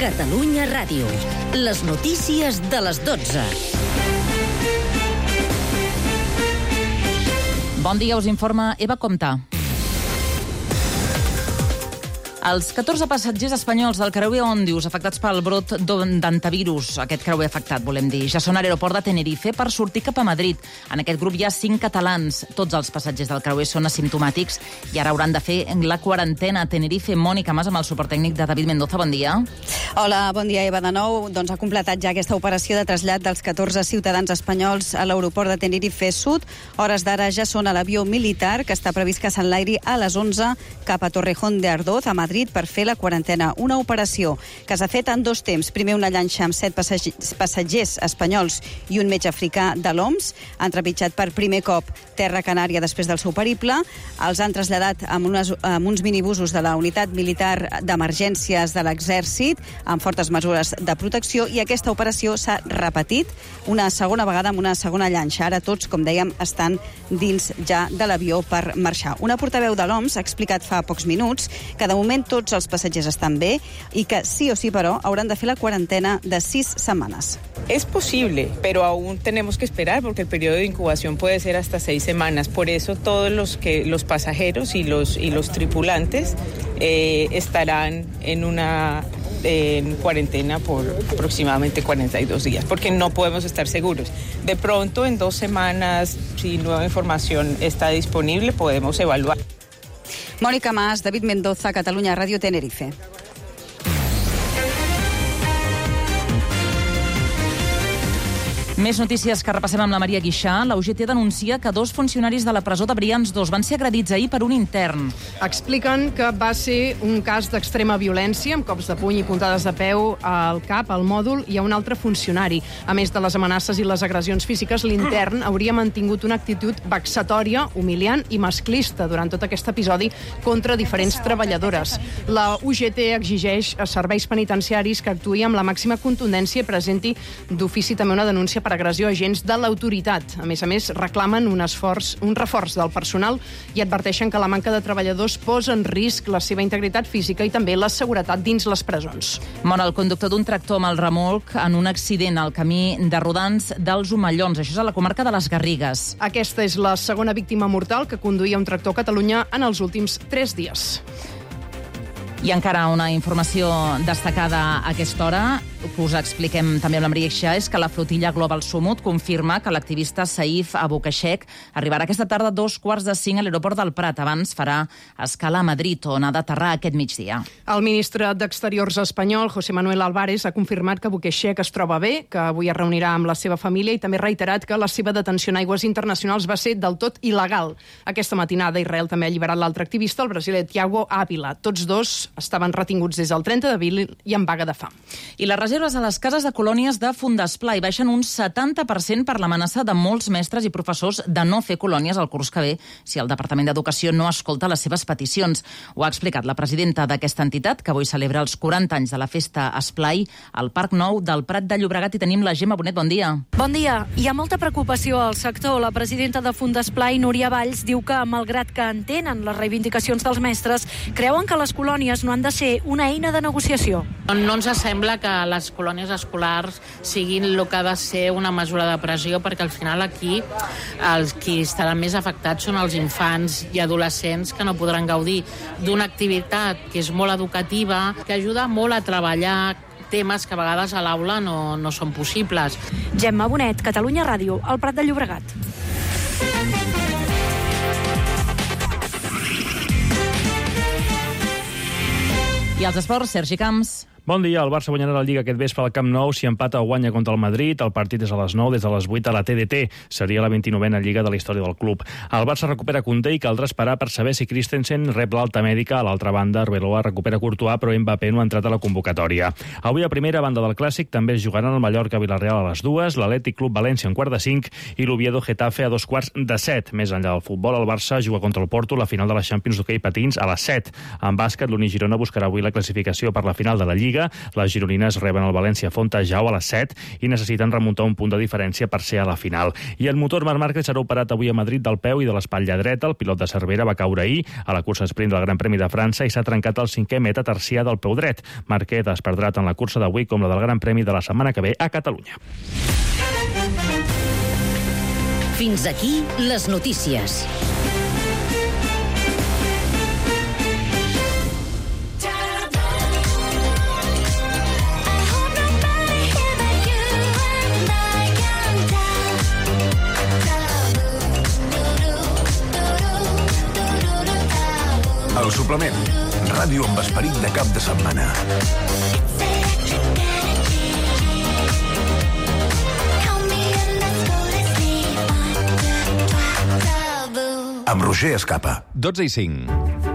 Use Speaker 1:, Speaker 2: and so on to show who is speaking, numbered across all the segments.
Speaker 1: Catalunya Ràdio. Les notícies de les 12.
Speaker 2: Bon dia, us informa Eva Comta. Els 14 passatgers espanyols del creuer Òndius afectats pel brot d'antivirus, aquest creuer afectat, volem dir, ja són a l'aeroport de Tenerife per sortir cap a Madrid. En aquest grup hi ha 5 catalans. Tots els passatgers del creuer són asimptomàtics i ara hauran de fer la quarantena a Tenerife. Mònica Mas, amb el suport tècnic de David Mendoza. Bon dia.
Speaker 3: Hola, bon dia, Eva. De nou, ha completat ja aquesta operació de trasllat dels 14 ciutadans espanyols a l'aeroport de Tenerife Sud. Hores d'ara ja són a l'avió militar, que està previst que s'enlairi a les 11 cap a Torrejón de Ardoz, a Madrid, per fer la quarantena. Una operació que s'ha fet en 2 temps. Primer una llanxa amb 7 passatgers espanyols i un metge africà de l'OMS. Han trepitjat per primer cop terra Canària després del seu periple. Els han traslladat amb uns minibusos de la unitat militar d'emergències de l'Exèrcit amb fortes mesures de protecció, i aquesta operació s'ha repetit una segona vegada amb una segona llanxa. Ara tots, com dèiem, estan dins ja de l'avió per marxar. Una portaveu de l'OMS ha explicat fa pocs minuts que de moment tots els passatgers estan bé i que sí o sí, però, hauran de fer la quarantena de 6 setmanes.
Speaker 4: Es posible, pero aún tenemos que esperar porque el periodo de incubación puede ser hasta 6 semanas. Por eso todos los pasajeros y los tripulantes estarán en cuarentena por aproximadamente 42 días, porque no podemos estar seguros. De pronto, en 2 semanas, si nueva información está disponible, podemos evaluar.
Speaker 3: Mònica Mas, David Mendoza, Catalunya Ràdio, Tenerife.
Speaker 2: Més notícies que repassem amb la Maria Guixà. La UGT denuncia que 2 funcionaris de la presó de Brians 2 van ser agredits ahir per un intern.
Speaker 5: Expliquen que va ser un cas d'extrema violència, amb cops de puny i puntades de peu al cap, al mòdul, i a un altre funcionari. A més de les amenaces i les agressions físiques, l'intern hauria mantingut una actitud vexatòria, humiliant i masclista durant tot aquest episodi contra diferents treballadores. La UGT exigeix a serveis penitenciaris que actuï amb la màxima contundència i presenti d'ofici també una denúncia per agressió a agents de l'autoritat. A més, reclamen un reforç del personal i adverteixen que la manca de treballadors posa en risc la seva integritat física i també la seguretat dins les presons.
Speaker 2: Mor el conductor d'un tractor amb el remolc en un accident al camí de Rodans dels Omellons. Això és a la comarca de les Garrigues.
Speaker 5: Aquesta és la segona víctima mortal que conduïa un tractor a Catalunya en els últims 3 dies.
Speaker 2: I encara una informació destacada a aquesta hora, que us expliquem també amb la Maria Guixà, és que la flotilla Global Sumut confirma que l'activista Saif Abukashek arribarà aquesta tarda a 2:45 a l'aeroport del Prat. Abans farà escala a Madrid, on ha d'aterrar aquest migdia.
Speaker 5: El ministre d'Exteriors espanyol, José Manuel Álvarez, ha confirmat que Abukashek es troba bé, que avui es reunirà amb la seva família, i també ha reiterat que la seva detenció en aigües internacionals va ser del tot il·legal. Aquesta matinada Israel també ha alliberat l'altre activista, el brasiler Thiago Ávila. Tots 2 estaven retinguts des del 30 d'abril i en vaga de fam.
Speaker 2: I les reserves a les cases de colònies de Fundesplai baixen un 70% per l'amenaça de molts mestres i professors de no fer colònies el curs que ve si el Departament d'Educació no escolta les seves peticions. Ho ha explicat la presidenta d'aquesta entitat, que avui celebra els 40 anys de la festa Esplai al Parc Nou del Prat de Llobregat. I tenim la Gemma Bonet. Bon dia.
Speaker 6: Bon dia. Hi ha molta preocupació al sector. La presidenta de Fundesplai, Núria Valls, diu que, malgrat que entenen les reivindicacions dels mestres, creuen que les colònies no han de ser una eina de negociació.
Speaker 7: No ens sembla que les colònies escolars siguin el que ha de ser una mesura de pressió, perquè al final aquí els qui estaran més afectats són els infants i adolescents, que no podran gaudir d'una activitat que és molt educativa, que ajuda molt a treballar temes que a vegades a l'aula no són possibles.
Speaker 6: Gemma Bonet, Catalunya Ràdio, al Prat de Llobregat.
Speaker 2: I els esports, Sergi Camps.
Speaker 8: Bon dia, el Barça guanyarà la Lliga aquest vespre al Camp Nou si empata o guanya contra el Madrid. El partit és a les 9, des de les 8 a la TDT. Seria la 29a Lliga de la història del club. El Barça recupera Koundé i caldrà esperar per saber si Christensen rep l'alta mèdica. A l'altra banda, Arbeloa recupera Courtois, però Mbappé no ha entrat a la convocatòria. Avui, a primera banda del Clàssic, també es jugaran el Mallorca-Villarreal a les 2, l'Atlètic Club València en quart de 5 i l'Oviedo-Getafe a 2:45. Més enllà del futbol, el Barça juga contra el Porto la final de la Champions d'hoquei patins a les 7. En bàsquet, l'Uni Girona buscarà avui la classificació per la final de la Lliga Lliga. Les gironines reben el València Fontejau a les 7 i necessiten remuntar un punt de diferència per ser a la final. I el motor Marc Márquez serà operat avui a Madrid del peu i de l'espatlla dreta. El pilot de Cervera va caure ahir a la cursa sprint del Gran Premi de França i s'ha trencat el 5è metatarsià del peu dret. Márquez es perdrà tant la cursa d'avui com la del Gran Premi de la setmana que ve a Catalunya.
Speaker 1: Fins aquí les notícies.
Speaker 9: El suplement. Ràdio amb esperit de cap de setmana. Amb Roger Escapa.
Speaker 10: 12:05.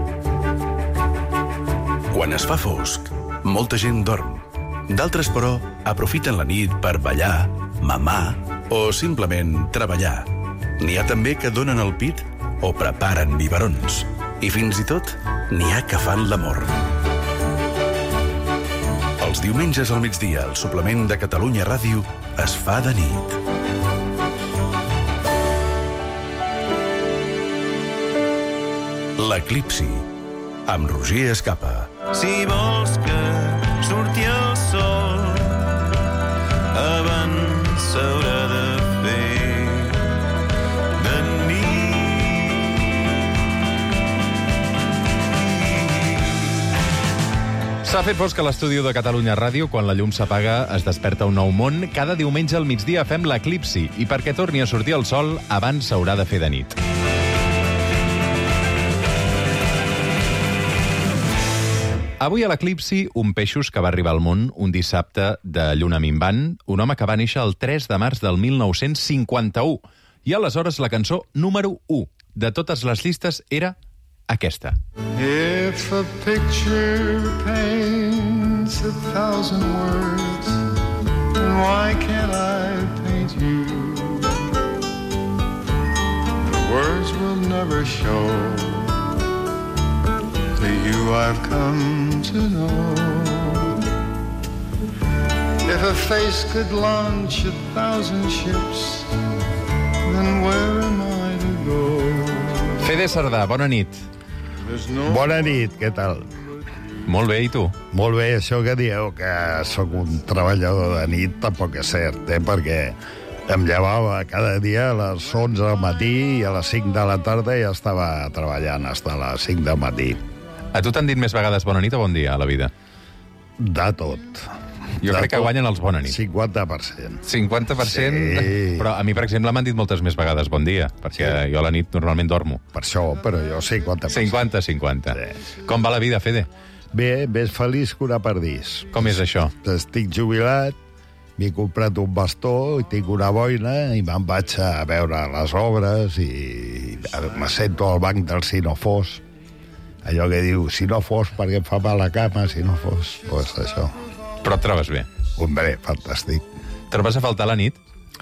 Speaker 9: Quan es fa fosc, molta gent dorm. D'altres, però, aprofiten la nit per ballar, mamar o simplement treballar. N'hi ha també que donen el pit o preparen biberons. I fins i tot n'hi ha que fan l'amor. Els diumenges al migdia, el suplement de Catalunya Ràdio es fa de nit. L'Eclipsi, amb Roger Escapa.
Speaker 11: Si vols que surti el sol, abans s'haurà de fer de nit.
Speaker 10: S'ha fet fosc a l'estudi de Catalunya Ràdio. Quan la llum s'apaga es desperta un nou món. Cada diumenge al migdia fem l'Eclipsi i perquè torni a sortir el sol abans s'haurà de fer de nit. Avui a l'Eclipsi, un peixos que va arribar al món un dissabte de lluna minvant, un home que va néixer el 3 de març del 1951. I aleshores la cançó número 1 de totes les llistes era aquesta.
Speaker 12: If a picture paints 1,000 words, then why can't I paint you? The words will never show to you I've come to know. If a face could launch 1,000 ships, then where am I to go?
Speaker 10: Fede Sardà, bona nit.
Speaker 13: Bona nit, què tal?
Speaker 10: Molt bé, i tu?
Speaker 13: Molt bé, això que dieu que sóc un treballador de nit tampoc és cert, perquè em llevava cada dia a les 11 del matí i a les 5 de la tarda ja estava treballant fins a les 5 del matí.
Speaker 10: A tu t'han dit més vegades bona nit o bon dia a la vida?
Speaker 13: De tot.
Speaker 10: Jo crec que guanyen els bona nit.
Speaker 13: 50%.
Speaker 10: 50%? Sí. Però a mi, per exemple, m'han dit moltes més vegades bon dia, perquè jo a la nit normalment dormo.
Speaker 13: Per això, però jo 50%.
Speaker 10: 50.
Speaker 13: Sí.
Speaker 10: Com va la vida, Fede?
Speaker 13: Bé, més feliç que una perdís.
Speaker 10: Com és això?
Speaker 13: Estic jubilat, m'he comprat un bastó i tinc una boina i me'n vaig a veure les obres i me sento al banc del si no fos. Allò que diu, si no fos perquè em fa mal la cama, si no fos, doncs això.
Speaker 10: Però et trobes bé?
Speaker 13: Hombre, fantàstic.
Speaker 10: Trobes a faltar la nit?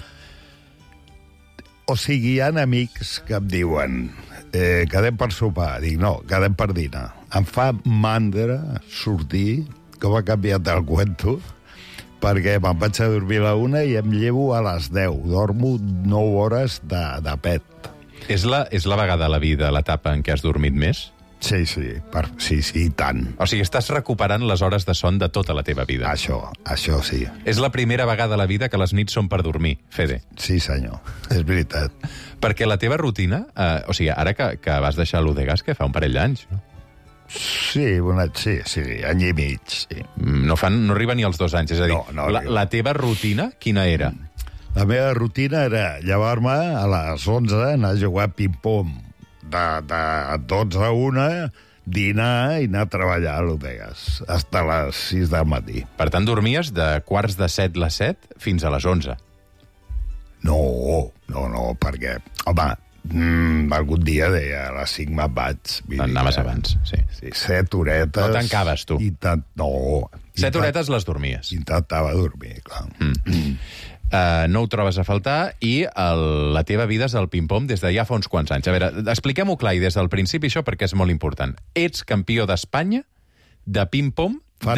Speaker 13: O sigui, hi ha amics que em diuen quedem per sopar. Dic, no, quedem per dinar. Em fa mandra sortir, com ha canviat el cuento, perquè me'n vaig a dormir a la 1 i em llevo a les 10. Dormo 9 hores de pet.
Speaker 10: És la vegada a la vida, l'etapa en què has dormit més?
Speaker 13: Sí, sí, tant.
Speaker 10: O sigui, estàs recuperant les hores de son de tota la teva vida.
Speaker 13: Això sí.
Speaker 10: És la primera vegada a la vida que les nits són per dormir, Fede.
Speaker 13: Sí, senyor, és veritat.
Speaker 10: Perquè la teva rutina, o sigui, ara que vas deixar l'Udegas, que fa un parell d'anys, no?
Speaker 13: Sí, any i mig, sí.
Speaker 10: No arriba ni als 2 anys, és a dir, la teva rutina, quina era?
Speaker 13: La meva rutina era llevar-me a les 11, anar a jugar ping-pong, de 12 a 1, dinar i anar a treballar a l'Udegas, fins a les 6 del matí.
Speaker 10: Per tant, dormies de 6:45 a les 7 fins a les 11?
Speaker 13: No, perquè, home, algun dia deia a les 5 me'n vaig.
Speaker 10: Anaves abans, sí.
Speaker 13: 7 horetes...
Speaker 10: No tancaves, tu?
Speaker 13: No.
Speaker 10: 7 horetes les dormies?
Speaker 13: Intentava dormir, clar.
Speaker 10: No ho trobes a faltar i la teva vida és el ping-pong des de ja fa uns quants anys. A veure, expliquem-ho clar i des del principi això perquè és molt important. Ets campió d'Espanya de ping-pong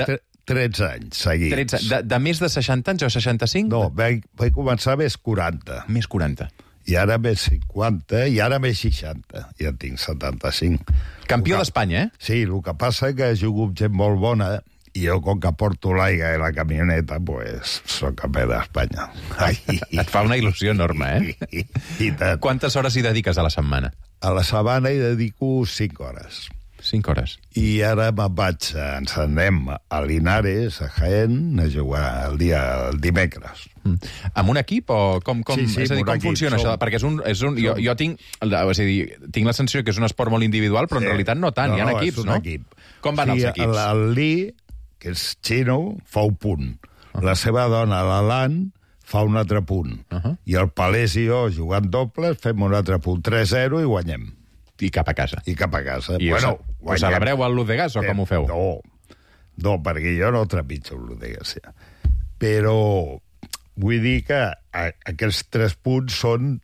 Speaker 13: 13 anys seguits.
Speaker 10: 13. De més de 60 anys o 65?
Speaker 13: No, vaig començar més 40.
Speaker 10: Més 40.
Speaker 13: I ara més 50, i ara més 60. Ja tinc 75.
Speaker 10: Campió d'Espanya, eh?
Speaker 13: Sí, el que passa que jugo amb gent molt bona, i jo, com que porto l'aigua i la camioneta, pues, soc campió d'Espanya.
Speaker 10: Et fa una il·lusió enorme, eh?
Speaker 13: I tant.
Speaker 10: Quantes hores hi dediques a la setmana?
Speaker 13: A la setmana hi dedico 5 hores.
Speaker 10: 5 hores.
Speaker 13: I ara ens anem a Linares, a Jaén, a jugar el dimecres.
Speaker 10: Amb un equip o com
Speaker 13: Sí,
Speaker 10: és a dir, com funciona això? Perquè jo tinc la sensació que és un esport molt individual, però en realitat no tant, hi ha equips, no?
Speaker 13: És un equip.
Speaker 10: Com van els equips?
Speaker 13: El Li, que és xino, fa un punt. La seva dona, l'Alan, fa un altre punt. I el Palés i jo, jugant dobles, fem un altre punt. 3-0 i guanyem.
Speaker 10: I cap a casa.
Speaker 13: I cap a casa.
Speaker 10: I ho celebreu al Ludegas o com ho feu?
Speaker 13: No, perquè jo no trepitjo el Ludegas. Ja. Però vull dir que aquests 3 punts són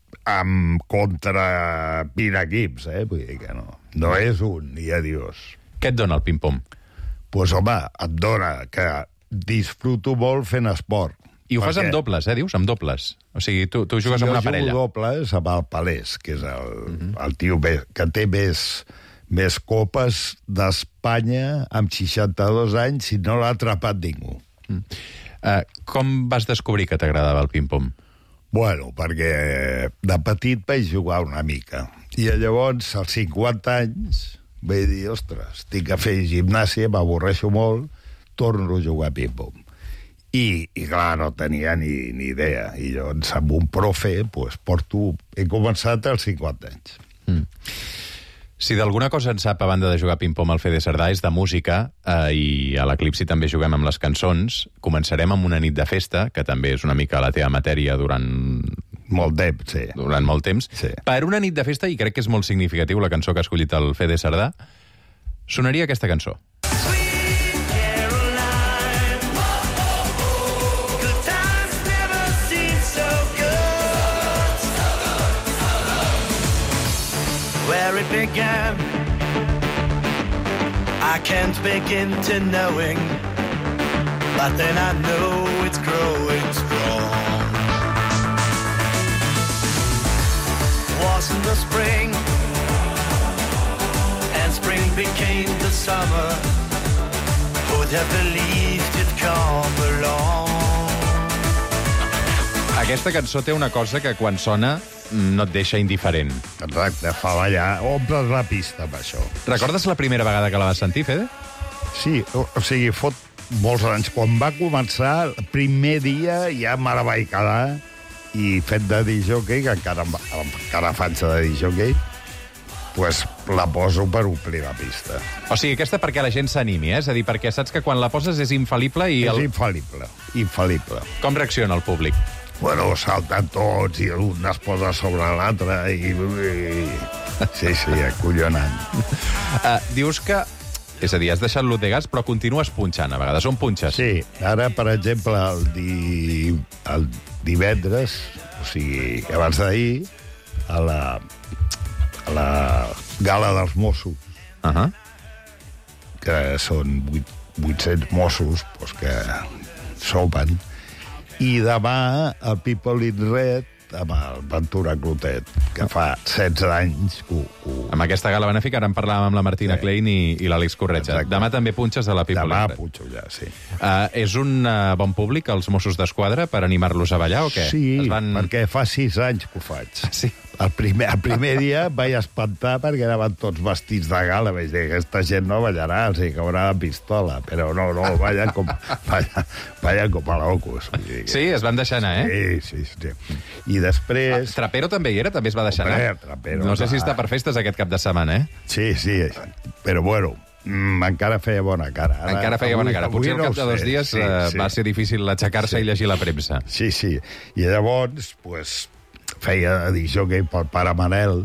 Speaker 13: contra 20 equips, Vull dir que no. No és un, ni adiós.
Speaker 10: Què et dona el ping-pong?
Speaker 13: Pues, home, et dona que disfruto molt fent esport.
Speaker 10: I ho fas amb dobles, dius? Amb dobles. O sigui, tu jugues amb una parella.
Speaker 13: Jo jugo dobles amb el Palés, que és el tio que té més copes d'Espanya amb 62 anys i no l'ha atrapat ningú.
Speaker 10: Com vas descobrir que t'agradava el ping-pong?
Speaker 13: Bueno, perquè de petit vaig jugar una mica. I llavors, als 50 anys, vaig dir, ostres, tinc que fer gimnàsia, m'avorreixo molt, torno a jugar a ping-pong. I clar, no tenia ni idea. I llavors, amb un profe, he començat als 50 anys.
Speaker 10: Si d'alguna cosa en sap, a banda de jugar ping-pong al Fede Cerdà, és de música, i a l'Eclipsi també juguem amb les cançons. Començarem amb una nit de festa, que també és una mica la teva matèria durant
Speaker 13: molt temps, sí.
Speaker 10: Durant molt temps.
Speaker 13: Sí.
Speaker 10: Per una nit de festa, i crec que és molt significatiu la cançó que ha escollit el Fede Cerdà, sonaria aquesta cançó.
Speaker 11: Where it began, I can't begin to knowing, but then I know it's growing strong. Wasn't the spring, and spring became the summer. Would have believed it'd come along.
Speaker 10: Aquesta cançó té una cosa que quan sona no et deixa indiferent.
Speaker 13: Exacte, fa ballar, omples la pista amb això.
Speaker 10: Recordes la primera vegada que la vas sentir, Fede?
Speaker 13: Sí, o sigui, fot molts anys. Quan va començar, el primer dia ja me la vaig quedar i fet de disjockey, que encara faig de disjockey, pues la poso per omplir la pista.
Speaker 10: O sigui, aquesta perquè la gent s'animi, És a dir, perquè saps que quan la poses és infal·lible i...
Speaker 13: És infal·lible.
Speaker 10: Com reacciona el públic?
Speaker 13: Bueno, salten tots i un es posa sobre l'altre i... Sí, acollonant.
Speaker 10: Dius que... És a dir, has deixat l'Udegas, però continues punxant, a vegades. On punxes?
Speaker 13: Sí, ara, per exemple, el divendres, o sigui, abans d'ahir, a la gala dels Mossos, que són 800 Mossos que sopen, i demà el People in Red amb el Ventura Clotet, que fa 16 anys
Speaker 10: Amb aquesta gala benèfica ara en parlàvem amb la Martina Klein i l'Àlex Corretja.
Speaker 13: Exacte.
Speaker 10: Demà també punxes a la People in Red.
Speaker 13: Demà punxo ja, sí.
Speaker 10: És un bon públic, els Mossos d'Esquadra, per animar-los a ballar o què?
Speaker 13: Sí, perquè fa 6 anys que ho faig.
Speaker 10: Sí.
Speaker 13: El primer dia vaig espantar perquè anaven tots vestits de gala. Vaig dir, aquesta gent no ballarà, els hi caurà la pistola. Però no, ballen com a locos.
Speaker 10: Sí, es van deixar anar,
Speaker 13: Sí. I després...
Speaker 10: Trapero també hi era, també es va deixar anar.
Speaker 13: Trapero,
Speaker 10: no sé si està per festes aquest cap de setmana,
Speaker 13: Sí, però bueno, encara feia bona cara.
Speaker 10: Encara feia bona cara. Potser al cap de 2 dies va ser difícil aixecar-se i llegir la premsa.
Speaker 13: Sí. I llavors, feia disjockey pel pare Manel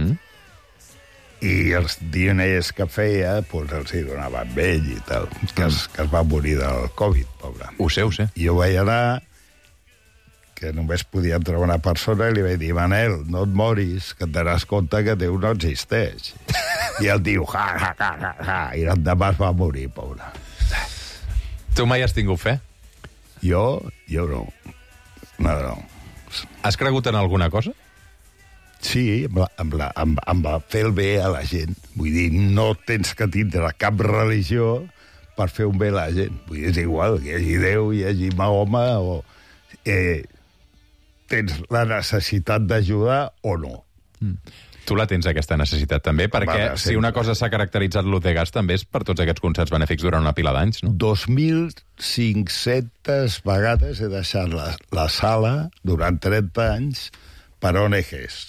Speaker 13: i els diners que feia els hi donava amb ell i tal, que es va morir del Covid, pobre.
Speaker 10: Ho sé.
Speaker 13: I jo vaig anar, que només podia entrar una persona, i li vaig dir, Manel, no et moris, que et daràs compte que Déu no existeix. I el tio, ja, i l'endemà es va morir, pobre.
Speaker 10: Tu mai has tingut fe?
Speaker 13: Jo no. No.
Speaker 10: Has cregut en alguna cosa?
Speaker 13: Sí, em va fer el bé a la gent. Vull dir, no tens que tindre cap religió per fer un bé a la gent. Vull dir, és igual, que hi hagi Déu, hi hagi Mahoma, o tens la necessitat d'ajudar o no.
Speaker 10: Tu la tens, aquesta necessitat, també, perquè si una cosa s'ha caracteritzat l'UDEGAS també és per tots aquests concerts benèfics durant una pila d'anys, no?
Speaker 13: 2.500 vegades he deixat la sala durant 30 anys per ONGs.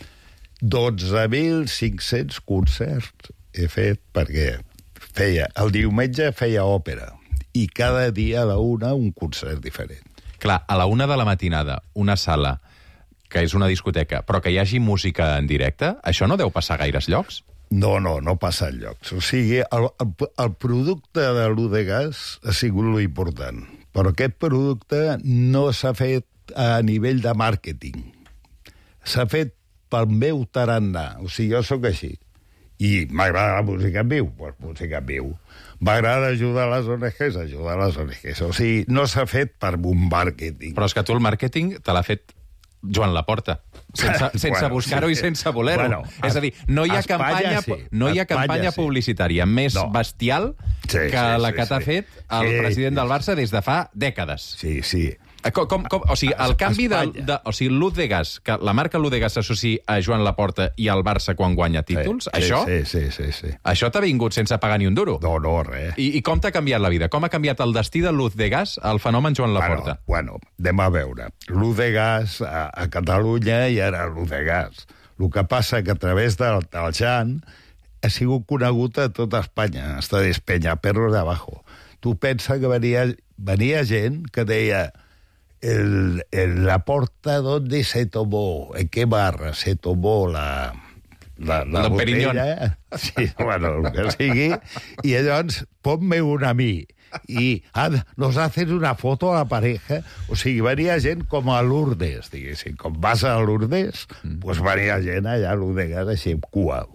Speaker 13: 12.500 concerts he fet perquè el diumenge feia òpera i cada dia a la 1 un concert diferent.
Speaker 10: Clar, a la 1 de la matinada, una sala que és una discoteca, però que hi hagi música en directe, això no deu passar a gaires llocs?
Speaker 13: No passa en llocs. O sigui, el producte de l'UDEGAS ha sigut lo important, però aquest producte no s'ha fet a nivell de màrqueting. S'ha fet pel meu tarannà. O sigui, jo sóc així. I m'agrada la música en viu, doncs música en viu. M'agrada ajudar les ONGs, ajudar les ONGs. O sigui, no s'ha fet per un màrqueting.
Speaker 10: Però és que tu el màrqueting te l'ha fet Joan Laporta, sense buscar-ho i sense voler-ho. És a dir, no hi ha campanya publicitària més bestial que la que t'ha fet el president del Barça des de fa dècades.
Speaker 13: Sí.
Speaker 10: O sigui, el canvi o sigui, l'UDEGAS, que la marca l'UDEGAS s'associa a Joan Laporta i al Barça quan guanya títols, això?
Speaker 13: Sí.
Speaker 10: Això t'ha vingut sense pagar ni un duro?
Speaker 13: No, res.
Speaker 10: I com t'ha canviat la vida? Com ha canviat el destí de l'UDEGAS al fenomen Joan Laporta?
Speaker 13: Bueno, anem a veure. L'UDEGAS a Catalunya ja era l'UDEGAS. El que passa que a través del Jan ha sigut conegut a tota Espanya. Hasta Peña Perros de Abajo. Tu pensa que venia gent que deia la porta donde se tomó, en qué barra se tomó la
Speaker 10: botella.
Speaker 13: Sí, bueno, el que sigui. I llavors, ponme una a mi. I nos hacen una foto a la pareja. O sigui, venia gent com a Lourdes, diguéssim. Com vas a Lourdes, doncs venia gent allà a l'UDEGAS, així, cua.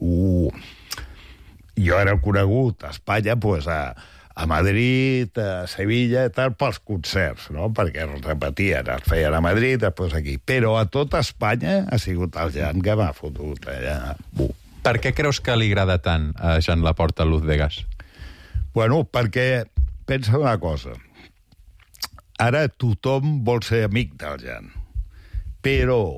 Speaker 13: Jo era conegut a Espanya, doncs a Madrid, a Sevilla i tal, pels concerts, no? Perquè els repetien, els feien a Madrid, després aquí. Però a tota Espanya ha sigut el Jan que m'ha fotut allà.
Speaker 10: Per què creus que li agrada tant a Joan Laporta l'UDEGAS?
Speaker 13: Bueno, perquè pensa una cosa. Ara tothom vol ser amic del Jan. Però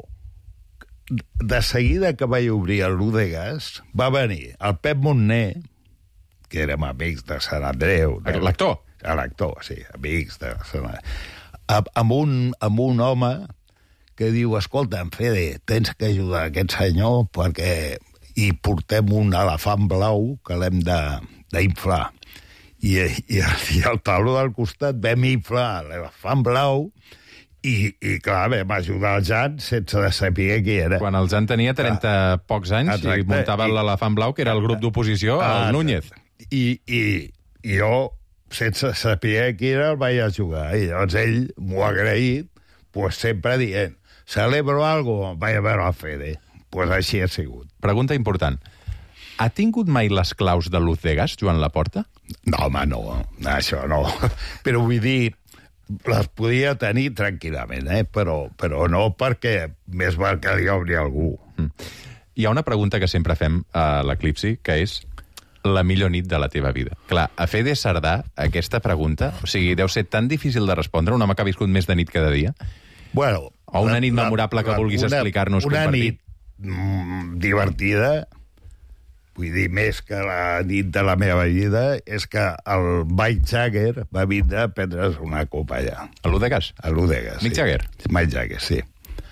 Speaker 13: de seguida que vaig obrir l'UDEGAS, va venir el Pep Montner, que érem amics de Sant Andreu.
Speaker 10: L'actor?
Speaker 13: L'actor, sí, amics de Sant Andreu. Amb un home que diu, escolta, Fede, tens que ajudar aquest senyor perquè hi portem un elefant blau que l'hem d'inflar. I al tauló del costat vam inflar l'elefant blau i clar, vam ajudar el Jan sense saber qui era.
Speaker 10: Quan el Jan tenia 30 pocs anys i muntava l'elefant blau, que era el grup d'oposició, el Núñez.
Speaker 13: I jo, sense saber qui era, el vaig ajudar. I llavors ell m'ho ha agraït, pues sempre dient, celebro algo, vaig a veure el Fede. Pues així ha sigut.
Speaker 10: Pregunta important. Ha tingut mai les claus de l'UDEGAS, Joan Laporta?
Speaker 13: No, home, no. Això no. Però vull dir, les podia tenir tranquil·lament, però no perquè més val que li obri algú.
Speaker 10: Hi ha una pregunta que sempre fem a l'Eclipsi, que és la millor nit de la teva vida. Clar, a Fede Sardà, aquesta pregunta, o sigui, deu ser tan difícil de respondre, un home que ha viscut més de nit cada dia?
Speaker 13: Bueno...
Speaker 10: O una nit memorable que vulguis explicar-nos, compartir?
Speaker 13: Una nit divertida, vull dir, més que la nit de la meva vida, és que el Mike Jagger va vindre a prendre's una copa allà.
Speaker 10: A l'UDEGAS?
Speaker 13: A l'UDEGAS, sí.
Speaker 10: Mick Jagger?
Speaker 13: Mike Jagger, sí.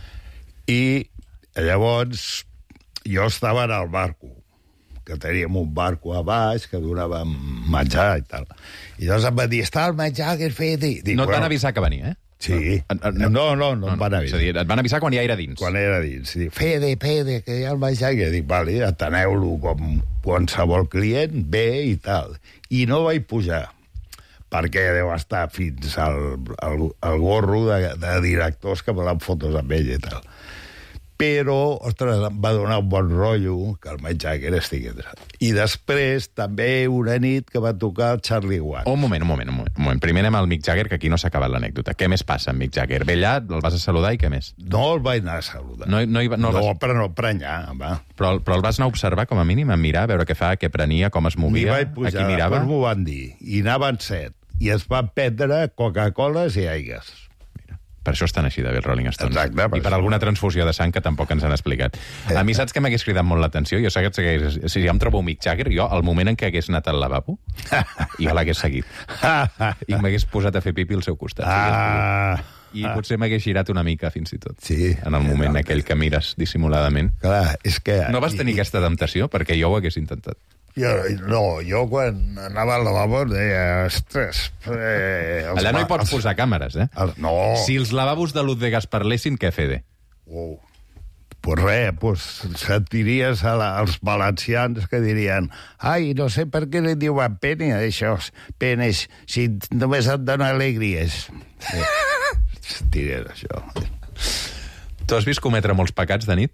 Speaker 13: I llavors jo estava en el barco, que teníem un barco a baix que donàvem menjar i tal. I llavors em va dir, està el Mike Jagger, Fede.
Speaker 10: No et van avisar que venia,
Speaker 13: Sí. No em van avisar.
Speaker 10: És a dir, et van avisar quan ja era dins.
Speaker 13: Quan era dins. Dic, Fede, que hi ha el Mike Jagger. Dic, vale, ateneu-lo com qualsevol client, bé i tal. I no vaig pujar, perquè deu estar fins al gorro de directors que volen fotos amb ell i tal. però, ostres, em va donar un bon rotllo que el Mick Jagger estigui. I després, també una nit que va tocar el Charlie Watts.
Speaker 10: Un moment. Primer anem al Mick Jagger, que aquí no s'ha acabat l'anècdota. Què més passa amb Mick Jagger? Ve allà, el vas a saludar i què més?
Speaker 13: No el vaig anar a saludar. Però no prenyar, va.
Speaker 10: Però el vas anar a observar, com a mínim, a mirar, a veure què fa, què prenia, com es movia,
Speaker 13: vaig pujar,
Speaker 10: a qui mirava?
Speaker 13: Després m'ho van dir. I anaven 7. I es van prendre Coca-Coles i aigues.
Speaker 10: Per això estan així de bé, els Rolling Stones.
Speaker 13: Exacte.
Speaker 10: I per alguna transfusió de sang que tampoc ens han explicat. A mi saps que m'hagués cridat molt l'atenció? Jo sé que si ja em trobo un Mick Jagger, jo, al moment en què hagués anat al lavabo, jo l'hagués seguit. I m'hagués posat a fer pipi al seu costat. I potser m'hagués girat una mica, fins i tot.
Speaker 13: Sí.
Speaker 10: En el moment aquell que mires dissimuladament.
Speaker 13: Clar, és que...
Speaker 10: No vas tenir aquesta temptació? Perquè jo ho hagués intentat.
Speaker 13: Jo quan anava al lavabo deia, ostres...
Speaker 10: Allà no hi pots posar càmeres, eh?
Speaker 13: No.
Speaker 10: Si els lavabos de Ludwig es parlessin, què, Fede?
Speaker 13: Pues res, sentiries als valencians que dirien ai, no sé per què li diuen pene, això, penes, si només et dona alegries. Sentiries això.
Speaker 10: Tu has vist cometre molts pecats de nit?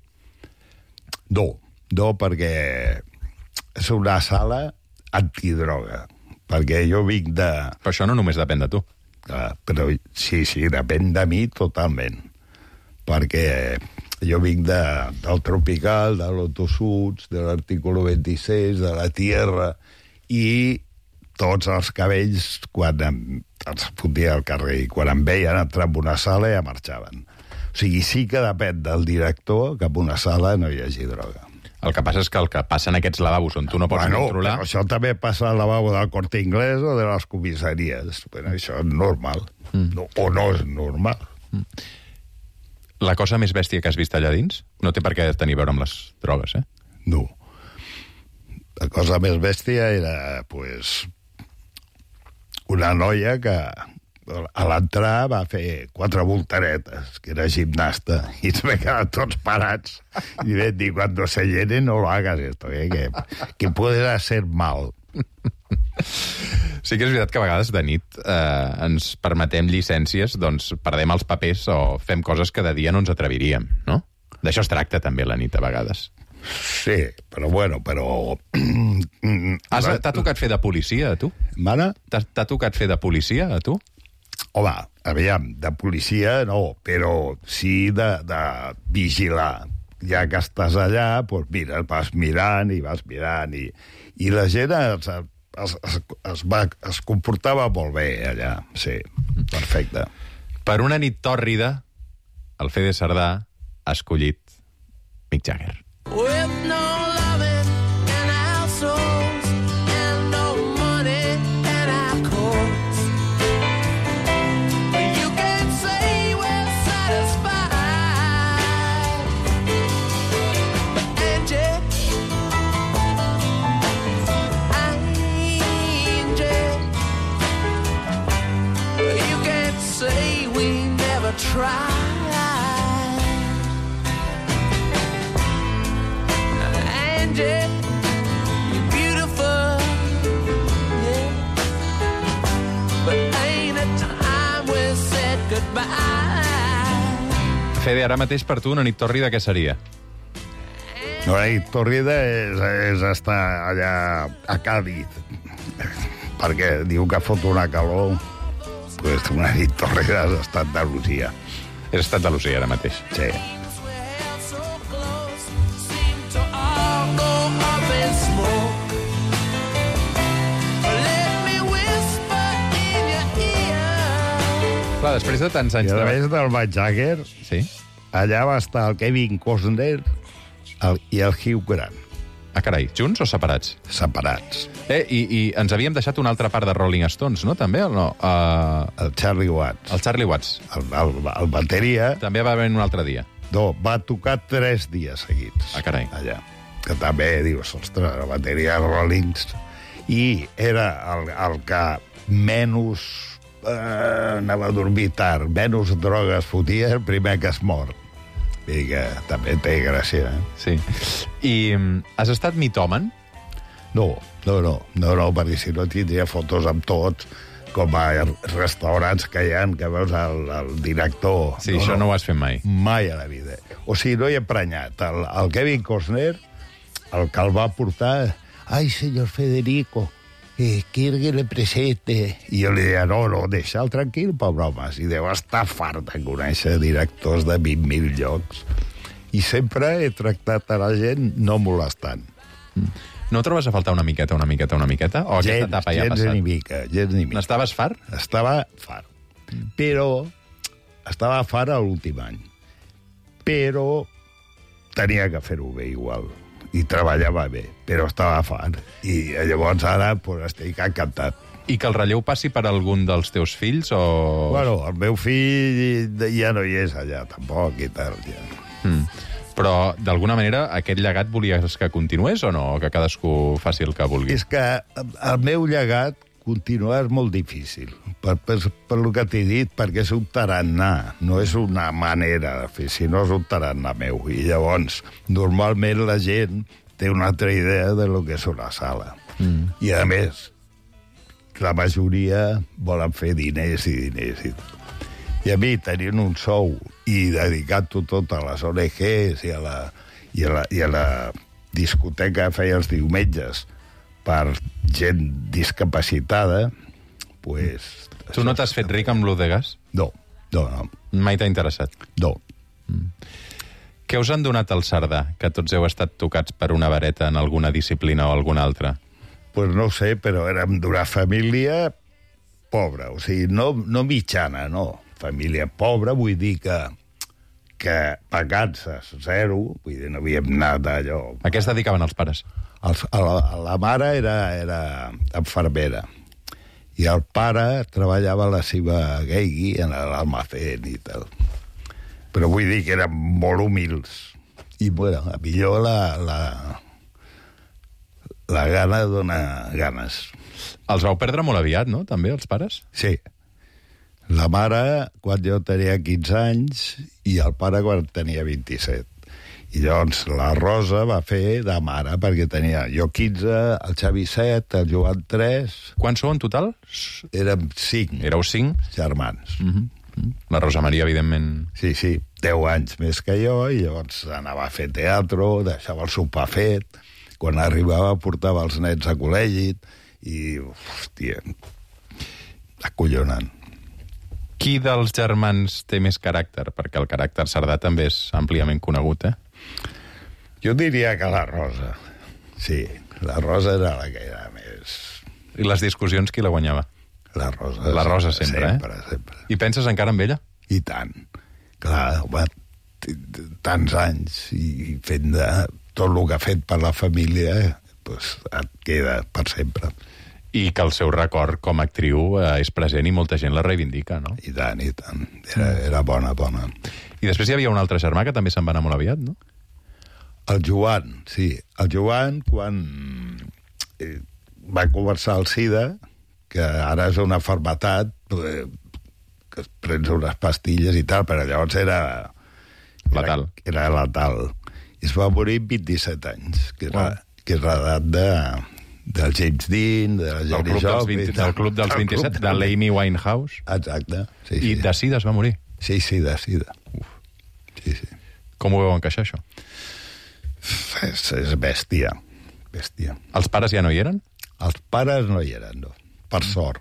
Speaker 13: No, perquè és una sala antidroga, perquè jo vinc de...
Speaker 10: Però això no només depèn de tu.
Speaker 13: Però sí, depèn de mi totalment, perquè jo vinc del tropical, de l'Otosuts, de l'artículo 26, de la tierra, i tots els cabells, quan els fotia al carrer, i quan em veien entrar en una sala ja marxaven. O sigui, sí que depèn del director que en una sala no hi hagi droga.
Speaker 10: El que passa és que el que passa en aquests lavabos on tu no pots controlar...
Speaker 13: Però això també passa al lavabo del Corte Inglés o de les comissaries. Bueno, això és normal. O no és normal.
Speaker 10: La cosa més bèstia que has vist allà dins no té per què tenir a veure amb les drogues, eh?
Speaker 13: No. La cosa més bèstia era, pues, una noia que a l'entrar va fer 4 voltaretes, que era gimnasta, i ens vam quedar tots parats. I vam dir, cuando se llene no lo hagas esto, que puede ser mal.
Speaker 10: Sí que és veritat que a vegades de nit ens permetem llicències, doncs perdem els papers o fem coses que de dia no ens atreviríem, no? D'això es tracta també la nit, a vegades.
Speaker 13: Sí, però bueno,
Speaker 10: T'ha tocat fer de policia, a tu?
Speaker 13: Mare?
Speaker 10: T'ha tocat fer de policia, a tu?
Speaker 13: Home, aviam, de policia no, però sí de vigilar. Ja que estàs allà, doncs mira, vas mirant, i la gent es comportava molt bé allà, sí, perfecte.
Speaker 10: Per una nit tòrrida, el Fede Sardà ha escollit Mick Jagger.
Speaker 11: With no loving in our souls and no money in our courts, you can say we're satisfied. Angie, you can say we never tried. You're beautiful, yeah. But ain't it time we said goodbye?
Speaker 10: Fede, ara mateix per tu una nit tòrrida què seria?
Speaker 13: Una nit tòrrida és estar allà a Càdiz, perquè diu que fot una calor, pues una nit tòrrida és estar a Andalusia.
Speaker 10: És estat a Andalusia ara mateix.
Speaker 13: Sí.
Speaker 10: Clar, després de tants anys...
Speaker 13: I a més del Mick Jagger,
Speaker 10: sí?
Speaker 13: Allà va estar el Kevin Costner i el Hugh Grant.
Speaker 10: Ah, carai, junts o separats?
Speaker 13: Separats.
Speaker 10: I ens havíem deixat una altra part de Rolling Stones, no? També, o no?
Speaker 13: El Charlie Watts.
Speaker 10: El Charlie Watts.
Speaker 13: El bateria...
Speaker 10: També va venir un altre dia.
Speaker 13: No, va tocar 3 dies seguits.
Speaker 10: Ah, carai.
Speaker 13: Allà. Que també dius, ostres, la bateria Rollings. I era el que menys... anava a dormir tard, menys drogues fotia, el primer que es mor. I que també té gràcia, eh?
Speaker 10: Sí. I has estat mitòman?
Speaker 13: No, perquè si no tindria fotos amb tots, com a restaurants que hi ha, que veus el director...
Speaker 10: Sí, això no ho has fet mai.
Speaker 13: Mai a la vida. O sigui, no hi he prenyat. El Kevin Costner, el que el va portar... Ai, senyor Federico, quiere que le presente... I jo li deia, no, deixa'l tranquil, pobre home. I deu estar fart de conèixer directors de 20.000 llocs. I sempre he tractat a la gent no molestant.
Speaker 10: No trobes a faltar una miqueta? O aquesta etapa ja ha passat?
Speaker 13: Gens ni mica.
Speaker 10: N'estaves fart?
Speaker 13: Estava fart. Però estava fart a l'últim any. Però tenia que fer-ho bé igual. I treballava bé, però estava fart. I llavors ara estic encantat.
Speaker 10: I que el relleu passi per algun dels teus fills o...?
Speaker 13: Bueno, el meu fill ja no hi és allà, tampoc, i tal, ja.
Speaker 10: Però, d'alguna manera, aquest llegat volies que continués o no? O que cadascú faci el que vulgui?
Speaker 13: És que el meu llegat continuar és molt difícil, per el que t'he dit, perquè és un tarannà, no és una manera de fer, sinó és un tarannà meu. I llavors, normalment la gent té una altra idea de lo que és una sala. I, a més, la majoria volen fer diners i diners i tot. I a mi, tenint un sou i dedicat-ho tot a les ONGs i a la discoteca que feia els diumenges per gent discapacitada, pues...
Speaker 10: Tu no t'has fet ric amb l'U de gas?
Speaker 13: No.
Speaker 10: Mai t'ha interessat?
Speaker 13: No.
Speaker 10: Què us han donat al Cerdà, que tots heu estat tocats per una vareta en alguna disciplina o alguna altra?
Speaker 13: Pues no sé, però érem d'una família pobra, o sigui, no mitjana, no. Família pobra, vull dir que vacances, zero, vull dir, no havíem anat allò...
Speaker 10: A què es dedicaven els pares?
Speaker 13: La mare era infermera i el pare treballava a la seva geigui en l'almacén i tal. Però vull dir que eren molt humils. I, bueno, a millor la gana dona ganes.
Speaker 10: Els vau perdre molt aviat, no?, també, els pares?
Speaker 13: Sí. La mare, quan jo tenia 15 anys, i el pare quan tenia 27. I llavors la Rosa va fer de mare, perquè tenia jo 15, el Xavi 7, el Joan 3...
Speaker 10: Quants sou en total?
Speaker 13: Érem 5.
Speaker 10: Éreu 5?
Speaker 13: Germans.
Speaker 10: La Rosa Maria, evidentment...
Speaker 13: Sí, 10 anys més que jo, i llavors anava a fer teatre, deixava el sopar fet, quan arribava portava els nens a col·legi, i, hòstia, acollonant.
Speaker 10: Qui dels germans té més caràcter? Perquè el caràcter cerdà també és àmpliament conegut,
Speaker 13: Jo diria que la Rosa. Sí, la Rosa era la que era més...
Speaker 10: I les discussions, qui la guanyava?
Speaker 13: La Rosa.
Speaker 10: La Rosa sempre.
Speaker 13: Sempre.
Speaker 10: I penses encara en ella?
Speaker 13: I tant. Clar, home, tants anys i fent de tot el que ha fet per la família, doncs et queda per sempre.
Speaker 10: I que el seu record com a actriu és present i molta gent la reivindica, no?
Speaker 13: I tant, i tant. Era bona.
Speaker 10: I després hi havia un altre germà que també se'n va anar molt aviat, no?
Speaker 13: El Joan, sí. El Joan, quan va començar el SIDA, que ara és una malaltia, que es prens unes pastilles i tal, però llavors era
Speaker 10: letal.
Speaker 13: Era letal. I es va morir amb 27 anys, que és l'edat del James Dean, de la Jenny Joplin...
Speaker 10: Del Club dels 27, de l'Amy Winehouse.
Speaker 13: Exacte. Sí,
Speaker 10: I de sida es va morir?
Speaker 13: Sí, de sida. Sí.
Speaker 10: Com ho veu encaixar, això?
Speaker 13: És bèstia.
Speaker 10: Els pares ja no hi eren?
Speaker 13: Els pares no hi eren, no. Per sort.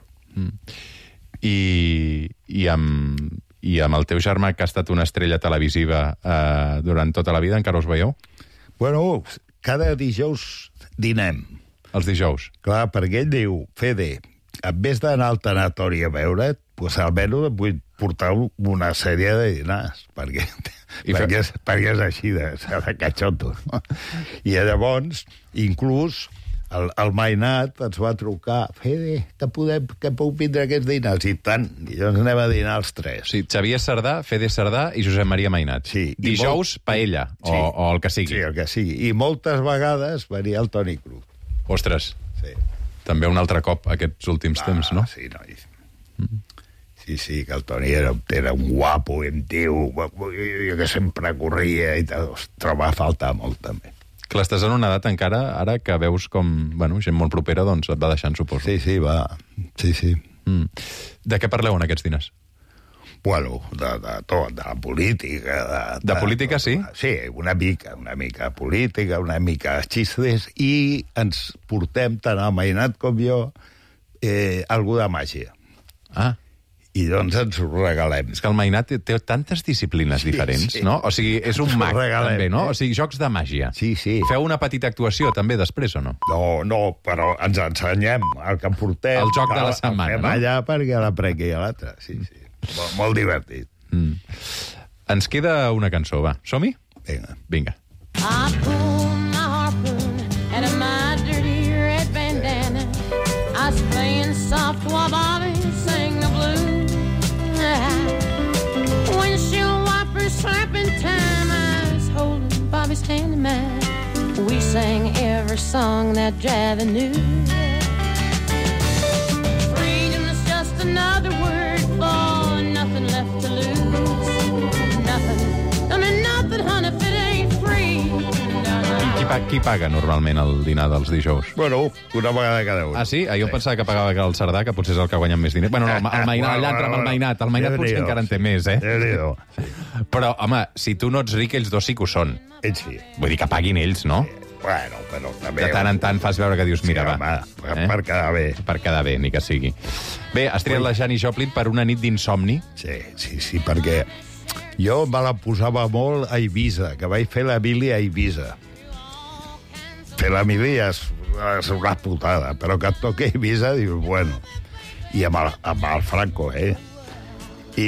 Speaker 10: I amb el teu germà, que ha estat una estrella televisiva durant tota la vida, encara us veieu?
Speaker 13: Bueno, cada dijous dinem.
Speaker 10: Els dijous?
Speaker 13: Clar, perquè ell diu, Fede, en vez d'anar al tanatori a veure't, pues almenys et vull portar una sèrie de dinars, perquè és així de catxoto. I llavors, inclús, el Mainat ens va trucar, Fede, que puc vindre aquests dinars? I tant, i llavors anem a dinar els tres.
Speaker 10: Sí, Xavier Cerdà, Fede Cerdà i Josep Maria Mainat.
Speaker 13: Sí.
Speaker 10: Dijous, paella, o el que sigui.
Speaker 13: Sí, el que sigui. I moltes vegades venia el Toni Cruz.
Speaker 10: Ostres,
Speaker 13: sí.
Speaker 10: També un altre cop aquests últims temps, no?
Speaker 13: Sí, noi. Sí, que el Toni era un guapo, un tio, que sempre corria i tal. Troba a faltar molt, també.
Speaker 10: Clar, estàs en una edat encara, ara que veus com, gent molt propera, doncs et va deixant, suposo.
Speaker 13: Sí, va. Sí.
Speaker 10: De què parleu en aquests diners?
Speaker 13: Bueno, de tot, de la política.
Speaker 10: De política, sí?
Speaker 13: Sí, una mica política, una mica xistes, i ens portem, tant el Mainat com jo, algú de màgia.
Speaker 10: Ah.
Speaker 13: I doncs ens ho regalem.
Speaker 10: És que el Mainat té tantes disciplines diferents, no? O sigui, és un mag, també, no? O sigui, jocs de màgia.
Speaker 13: Sí.
Speaker 10: Feu una petita actuació, també, després, o no?
Speaker 13: No, però ens ensenyem el que portem.
Speaker 10: El joc de la setmana, no?
Speaker 13: Allà perquè l'aprengui a l'altre, sí. Molt divertit.
Speaker 10: Ens queda una cançó, va. Som-hi? Vinga.
Speaker 11: I pulled my harpoon out of my dirty red bandana. I was playing soft while Bobby sang the blues. Windshield wipers slapping time. I was holding Bobby's hand in mine. We sang every song that Javi knew. Freedom is just another word for nothing left to lose. Nothing, don't mean nothing, honey, if it ain't free.
Speaker 10: Qui paga normalment el dinar dels dijous?
Speaker 13: Bueno, una vegada cada un.
Speaker 10: Ah, sí? Jo pensava que pagava el Cerdà, que potser és el que guanya més diners. Bueno, no, el Mainat, l'altre amb el Mainat. El Mainat potser encara en té més, eh? Però, home, si tu no ets ric, ells dos sí que ho són.
Speaker 13: Ells sí.
Speaker 10: Vull dir que paguin ells, no?
Speaker 13: Bueno, però també...
Speaker 10: De tant en tant fas veure que dius, mira,
Speaker 13: va. Per quedar bé.
Speaker 10: Per quedar bé, ni que sigui. Bé, has triat la Janis Joplin per una nit d'insomni?
Speaker 13: Sí, perquè jo me la posava molt a Eivissa, que vaig fer la mili a Eivissa. Fer la mili és una putada, però que et toqui Eivissa, dius, bueno. I amb el Franco, I...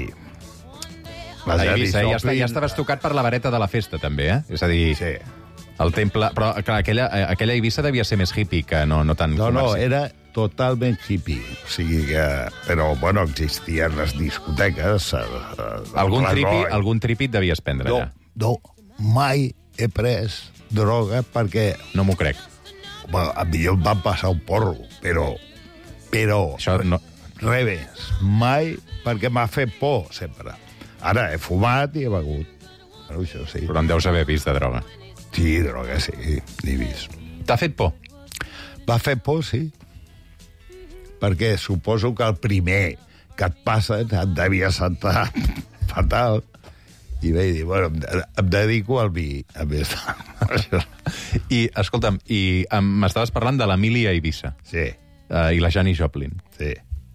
Speaker 10: A Eivissa, ja estaves tocat per la vareta de la festa, també, És a dir...
Speaker 13: Sí.
Speaker 10: El temple... Però, clar, aquella Eivissa devia ser més hippie que no tan comercial.
Speaker 13: No, era totalment hippie. O sigui que... Però, bueno, existien les discoteques...
Speaker 10: Algun tripit devies prendre, allà.
Speaker 13: No, mai he pres droga perquè...
Speaker 10: No m'ho crec.
Speaker 13: Bueno, a mi em van passar un porro, però...
Speaker 10: Això no...
Speaker 13: Res, mai, perquè m'ha fet por, sempre. Ara he fumat i he begut. Bueno, això sí.
Speaker 10: Però en deus haver vist de droga.
Speaker 13: Sí, droga, sí, n'he vist.
Speaker 10: T'ha fet por?
Speaker 13: Va fer por, sí. Perquè suposo que el primer que et passa et devia sentar fatal. I vaig dir, bueno, em dedico al vi, a més.
Speaker 10: I, escolta'm, m'estaves parlant de l'Emília Eivissa.
Speaker 13: Sí.
Speaker 10: I la Janis Joplin.
Speaker 13: Sí.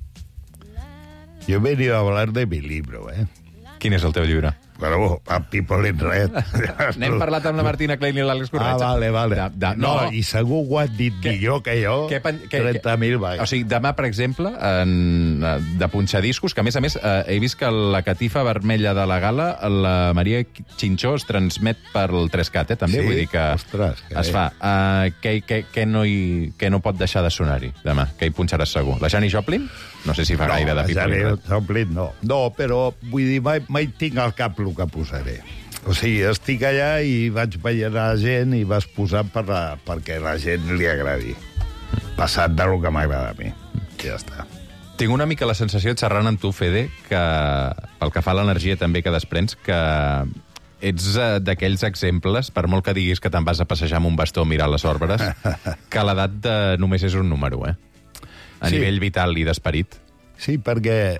Speaker 13: Yo he venido a hablar de mi libro,
Speaker 10: Quin és el teu llibre?
Speaker 13: Bueno, a People in Red.
Speaker 10: N'hem parlat amb la Martina Klein i l'Àlex Corretja.
Speaker 13: Ah, vale. No, i segur ho han dit millor que jo 30.000 vegades.
Speaker 10: O sigui, demà, per exemple, de punxadiscos, que a més, he vist que la catifa vermella de la gala, la Maria Xinxó es transmet pel 3CAT, també?
Speaker 13: Sí?
Speaker 10: Vull dir que
Speaker 13: ostres,
Speaker 10: es fa. Què no pot deixar de sonar-hi demà? Què hi punxaràs segur? La Janis Joplin? No sé si fa gaire de People in Red.
Speaker 13: Janis Joplin no. No, però vull dir, mai tinc al cap el que posaré. O sigui, estic allà i vaig veient a la gent i vas posant perquè la gent li agradi. Passat del que m'agrada a mi. Ja està.
Speaker 10: Tinc una mica la sensació, xerrant amb tu, Fede, que pel que fa a l'energia també que desprens, que ets d'aquells exemples, per molt que diguis que te'n vas a passejar amb un bastó a mirar les òrberes, que l'edat només és un número, a nivell vital i d'esperit.
Speaker 13: Sí, perquè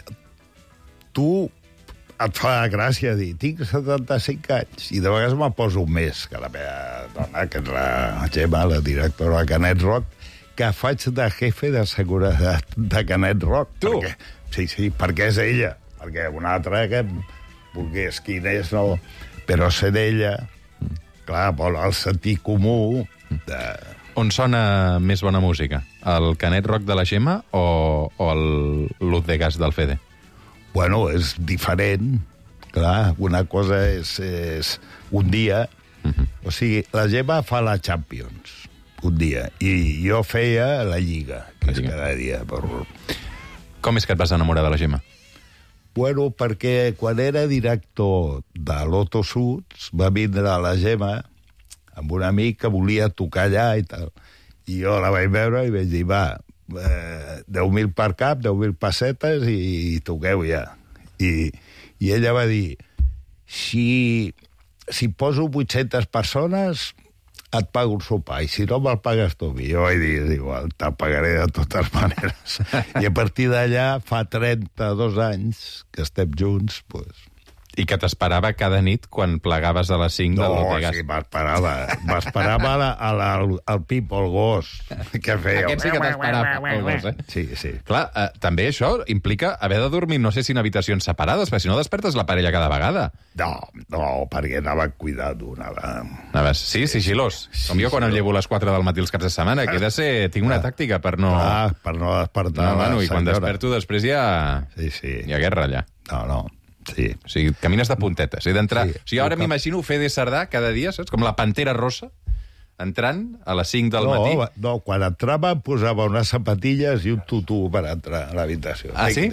Speaker 13: tu et fa gràcia dir, tinc 75 anys, i de vegades me poso més que la meva dona, que és la Gemma, la directora de Canet Rock, que faig de jefe de seguretat de Canet Rock.
Speaker 10: Tu?
Speaker 13: Sí, perquè és ella. Perquè una altra que volgués quin és, no. Però ser d'ella, clar, vol el sentit comú de...
Speaker 10: On sona més bona música? El Canet Rock de la Gemma o el Luz de Gas del Fede?
Speaker 13: Bueno, és diferent. Clar, una cosa és un dia. O sigui, la Gemma fa la Champions un dia, i jo feia la Lliga, que és cada dia.
Speaker 10: Com és que et vas enamorar de la Gemma?
Speaker 13: Bueno, perquè quan era director de l'Otto Suds va vindre a la Gemma amb un amic que volia tocar allà i tal. I jo la vaig veure i vaig dir, va, 10.000 per cap, 10.000 pessetes i toqueu ja. I ella va dir, si poso 800 persones, et pago el sopar, i si no me'l pagues tu. I jo vaig dir, igual, te'l pagaré de totes maneres. I a partir d'allà, fa 32 anys que estem junts, doncs...
Speaker 10: I que t'esperava cada nit quan plegaves a les 5 del Lotegas.
Speaker 13: No, sí, m'esperava al Pip, el gos, que feia...
Speaker 10: Aquest sí que t'esperava, el gos,
Speaker 13: Sí, sí.
Speaker 10: Clar, també això implica haver de dormir, no sé si en habitacions separades, perquè si no despertes la parella cada vegada.
Speaker 13: No, perquè anava cuidant d'una.
Speaker 10: Sí, sigilós. Com jo quan em llevo a les 4 del matí els caps de setmana, que he de ser... Tinc una tàctica per no...
Speaker 13: Per no despertar la
Speaker 10: senyora. I quan desperto després hi ha guerra allà.
Speaker 13: No. Sí.
Speaker 10: O sigui, camines de puntetes. He d'entrar... Sí. O sigui, ara m'imagino Fede Sardà cada dia, saps? Com la Pantera Rosa, entrant a les 5 del matí.
Speaker 13: No, quan entrava em posava unes sapatilles i un tutú per entrar a l'habitació.
Speaker 10: Ah, sí?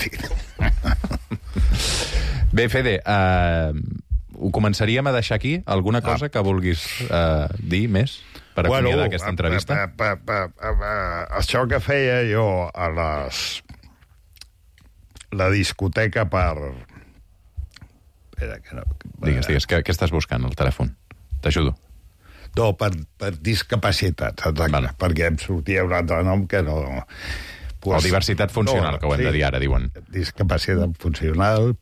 Speaker 10: Bé, Fede, ho començaríem a deixar aquí? Alguna cosa que vulguis dir més per acomiadar aquesta entrevista?
Speaker 13: Això que feia jo a la discoteca per...
Speaker 10: Digues, què estàs buscant al telèfon? T'ajudo.
Speaker 13: No, per discapacitat, perquè em sortia un altre nom que no...
Speaker 10: O diversitat funcional, que ho hem de dir ara, diuen.
Speaker 13: Discapacitat funcional,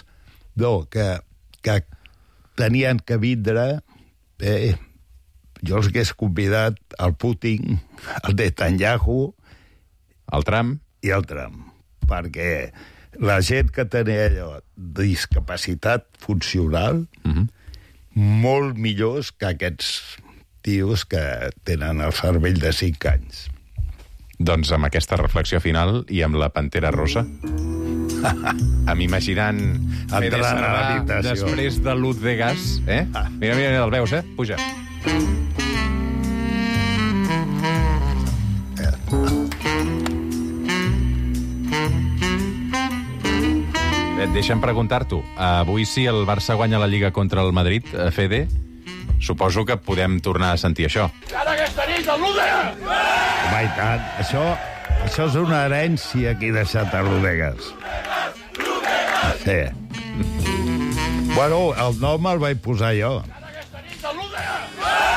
Speaker 13: que tenien que vindre... Jo els hagués convidat al Putin, al Netanyahu...
Speaker 10: El Trump.
Speaker 13: I el Trump, perquè... La gent que tenia allò, discapacitat funcional, molt millors que aquests tios que tenen el cervell de 5 anys.
Speaker 10: Doncs amb aquesta reflexió final i amb la Pantera Rosa, amb imaginant Fede Sardà després de l'Ut de Gas, Mira, el veus, Puja. Deixa'm preguntar-t'ho. Avui, si el Barça guanya la Lliga contra el Madrid, Fede, suposo que podem tornar a sentir això.
Speaker 14: Ara aquesta nit, el Ludegas!
Speaker 13: Home, i tant. Això és una herència que he deixat a Ludegas. Sí. Bueno, el nom el vaig posar jo.
Speaker 14: Ara aquesta nit, el Ludegas!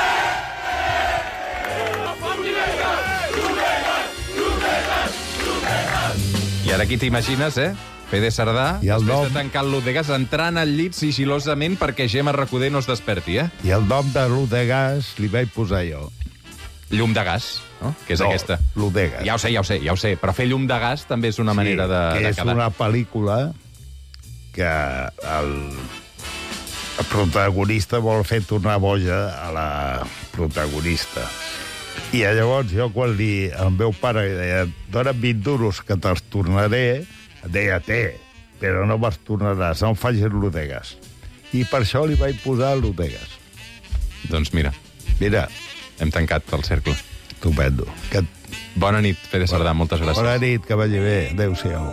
Speaker 10: I ara aquí t'imagines, Fede Sardà, després de tancar el Ludegas, entrant al llit sigilosament perquè Gemma Recoder no es desperti,
Speaker 13: I el nom de Ludegas li vaig posar jo.
Speaker 10: Llum de gas, no? Que és aquesta.
Speaker 13: Ludegas.
Speaker 10: Ja ho sé, però fer llum de gas també és una manera de
Speaker 13: quedar. És una pel·lícula que el protagonista vol fer tornar boja a la protagonista. I llavors jo quan el meu pare deia, dóna'm 20 duros que te'ls tornaré, deia, però no me'ls tornaràs, no em facis Ludegas. I per això li vaig posar Ludegas.
Speaker 10: Doncs mira, hem tancat el cercle.
Speaker 13: Estupendo.
Speaker 10: Bona nit, Fede Sardà, moltes gràcies.
Speaker 13: Bona nit, que vagi bé. Adéu-siau.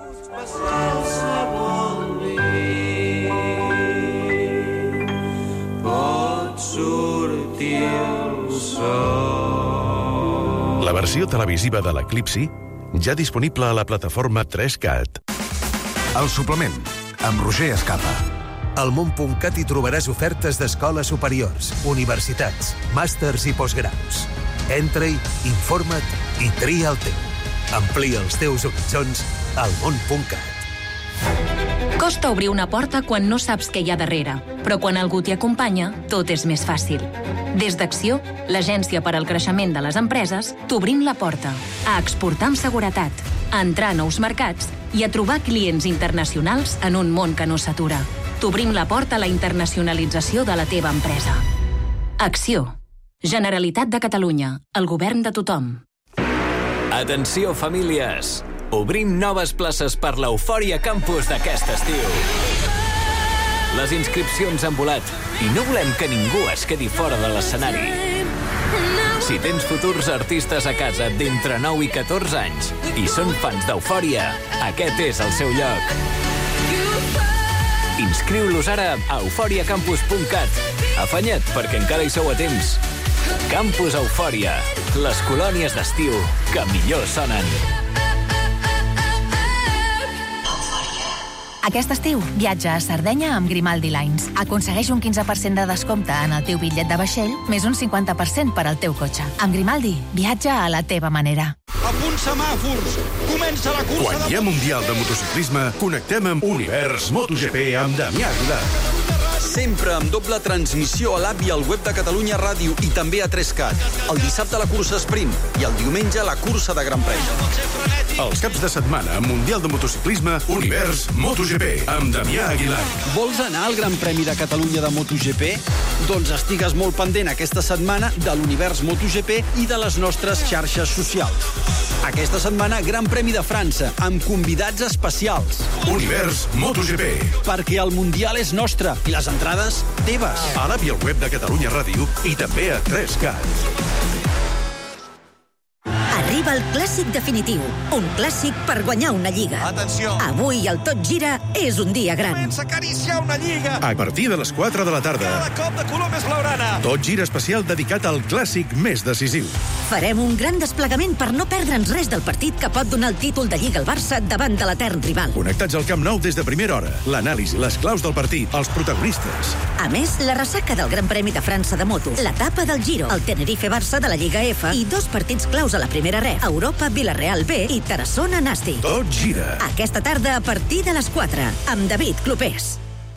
Speaker 9: La versió televisiva de l'Eclipsi ja disponible a la plataforma 3CAT.
Speaker 15: El suplement, amb Roger Escapa. Al món.cat hi trobaràs ofertes d'escoles superiors, universitats, màsters i postgraus. Entra-hi, informa't i tria el teu. Amplia els teus horitzons al món.cat.
Speaker 16: Costa obrir una porta quan no saps què hi ha darrere, però quan algú t'hi acompanya, tot és més fàcil. Des d'Acció, l'agència per al creixement de les empreses, t'obrim la porta a exportar amb seguretat, a entrar a nous mercats i a trobar clients internacionals en un món que no s'atura. T'obrim la porta a la internacionalització de la teva empresa. Acció. Generalitat de Catalunya. El govern de tothom.
Speaker 17: Atenció, famílies! Obrim noves places per l'Eufòria Campus d'aquest estiu. Les inscripcions han volat i no volem que ningú es quedi fora de l'escenari. Si tens futurs artistes a casa d'entre 9 i 14 anys i són fans d'Eufòria, aquest és el seu lloc. Inscriu-los ara a euforiacampus.cat. Afanya't, perquè encara hi sou a temps. Campus Eufòria, les colònies d'estiu que millor sonen.
Speaker 18: Aquest estiu, viatja a Sardenya amb Grimaldi Lines. Aconsegueix un 15% de descompte en el teu bitllet de vaixell, més un 50% per al teu cotxe. Amb Grimaldi, viatja a la teva manera.
Speaker 19: A punt semàfors! Comença la cursa.
Speaker 9: Quan hi ha Mundial de Motociclisme, connectem amb Univers MotoGP amb Damià Aguilar.
Speaker 19: Sempre amb doble transmissió a l'app i al web de Catalunya Ràdio i també a 3CAT. El dissabte la cursa sprint i el diumenge la cursa de Gran Premi.
Speaker 9: Els caps de setmana amb Mundial de Motociclisme, Univers MotoGP amb Damià Aguilar.
Speaker 19: Vols anar al Gran Premi de Catalunya de MotoGP? Doncs estigues molt pendent aquesta setmana de l'Univers MotoGP i de les nostres xarxes socials. Aquesta setmana, Gran Premi de França, amb convidats especials.
Speaker 9: Univers MotoGP.
Speaker 19: Perquè el Mundial és nostre i les entrades teves.
Speaker 9: A l'app i al web de Catalunya Ràdio i també a 3CAT.
Speaker 1: Arriba el clàssic definitiu, un clàssic per guanyar una lliga.
Speaker 19: Atenció!
Speaker 1: Avui el Tot Gira és un dia gran.
Speaker 19: Comença a acariciar una lliga!
Speaker 9: A partir de les 4 de la tarda.
Speaker 19: Cada cop de color més blaugrana!
Speaker 9: Tot gira especial dedicat al clàssic més decisiu.
Speaker 1: Farem un gran desplegament per no perdre'ns res del partit que pot donar el títol de Lliga al Barça davant de l'etern rival.
Speaker 9: Connectats al Camp Nou des de primera hora. L'anàlisi, les claus del partit, els protagonistes.
Speaker 1: A més, la ressaca del Gran Premi de França de moto, l'etapa del Giro, el Tenerife-Barça de la Lliga F i 2 partits claus a la primera ref, Europa, Villarreal B i Tarassona-Nasti.
Speaker 9: Tot gira.
Speaker 1: Aquesta tarda a partir de les 4, amb David Clopés.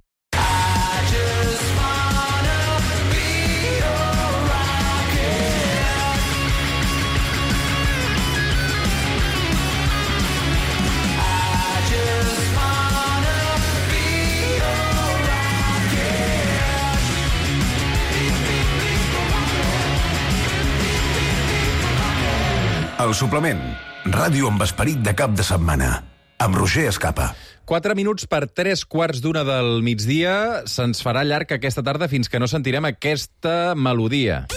Speaker 9: El suplement. Ràdio amb esperit de cap de setmana. Amb Roger Escapa.
Speaker 10: 4 minuts per 3:15 del migdia. Se'ns farà llarg aquesta tarda fins que no sentirem aquesta melodia.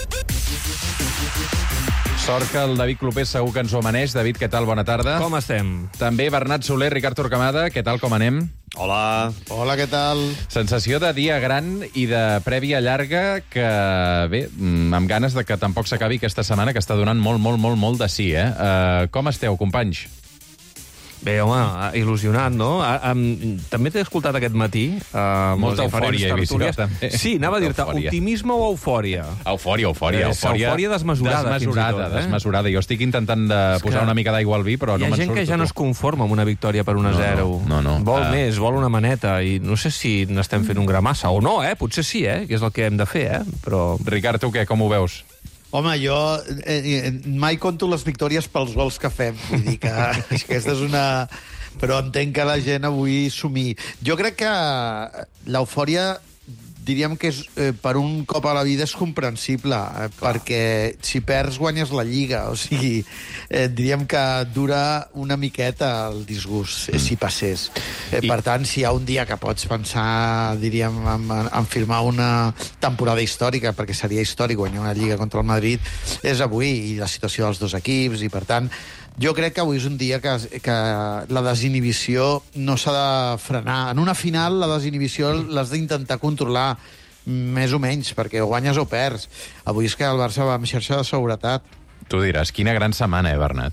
Speaker 10: Sort que el David Clopés segur que ens ho amaneix. David, què tal? Bona tarda.
Speaker 20: Com estem?
Speaker 10: També Bernat Soler, Ricard Torquemada. Què tal, com anem?
Speaker 20: Hola.
Speaker 13: Hola, què tal?
Speaker 10: Sensació de dia gran i de prèvia llarga que, bé, amb ganes de que tampoc s'acabi aquesta setmana, que està donant molt de sí, eh? Com esteu, companys?
Speaker 20: Bé, home, il·lusionat, no? També t'he escoltat aquest matí.
Speaker 10: Molta eufòria he vist, també.
Speaker 20: Sí, anava a dir-te, optimisme o eufòria?
Speaker 10: Eufòria.
Speaker 20: Eufòria desmesurada, fins i tot.
Speaker 10: Desmesurada. Jo estic intentant de posar una mica d'aigua al vi, però no me'n surto.
Speaker 20: Hi ha gent que ja no es conforma amb una victòria per 1-0.
Speaker 10: No.
Speaker 20: Vol més, vol una maneta, i no sé si n'estem fent un gra massa o no, Potser sí, que és el que hem de fer, Però...
Speaker 10: Ricard, tu què? Com ho veus?
Speaker 21: Home, jo mai conto les victòries pels gols que fem. Vull dir que aquesta és una... Però entenc que la gent avui somia. Jo crec que l'eufòria, diríem que és, per un cop a la vida és comprensible, perquè si perds guanyes la Lliga. O sigui, diríem que dura una miqueta el disgust, si passés. Per tant, si hi ha un dia que pots pensar, diríem, en firmar una temporada històrica, perquè seria històric guanyar una Lliga contra el Madrid, és avui, i la situació dels dos equips, i per tant, jo crec que avui és un dia que la desinhibició no s'ha de frenar. En una final, la desinhibició l'has d'intentar controlar més o menys, perquè o guanyes o perds. Avui és que el Barça va amb xarxa de seguretat.
Speaker 10: Tu diràs, quina gran setmana, Bernat?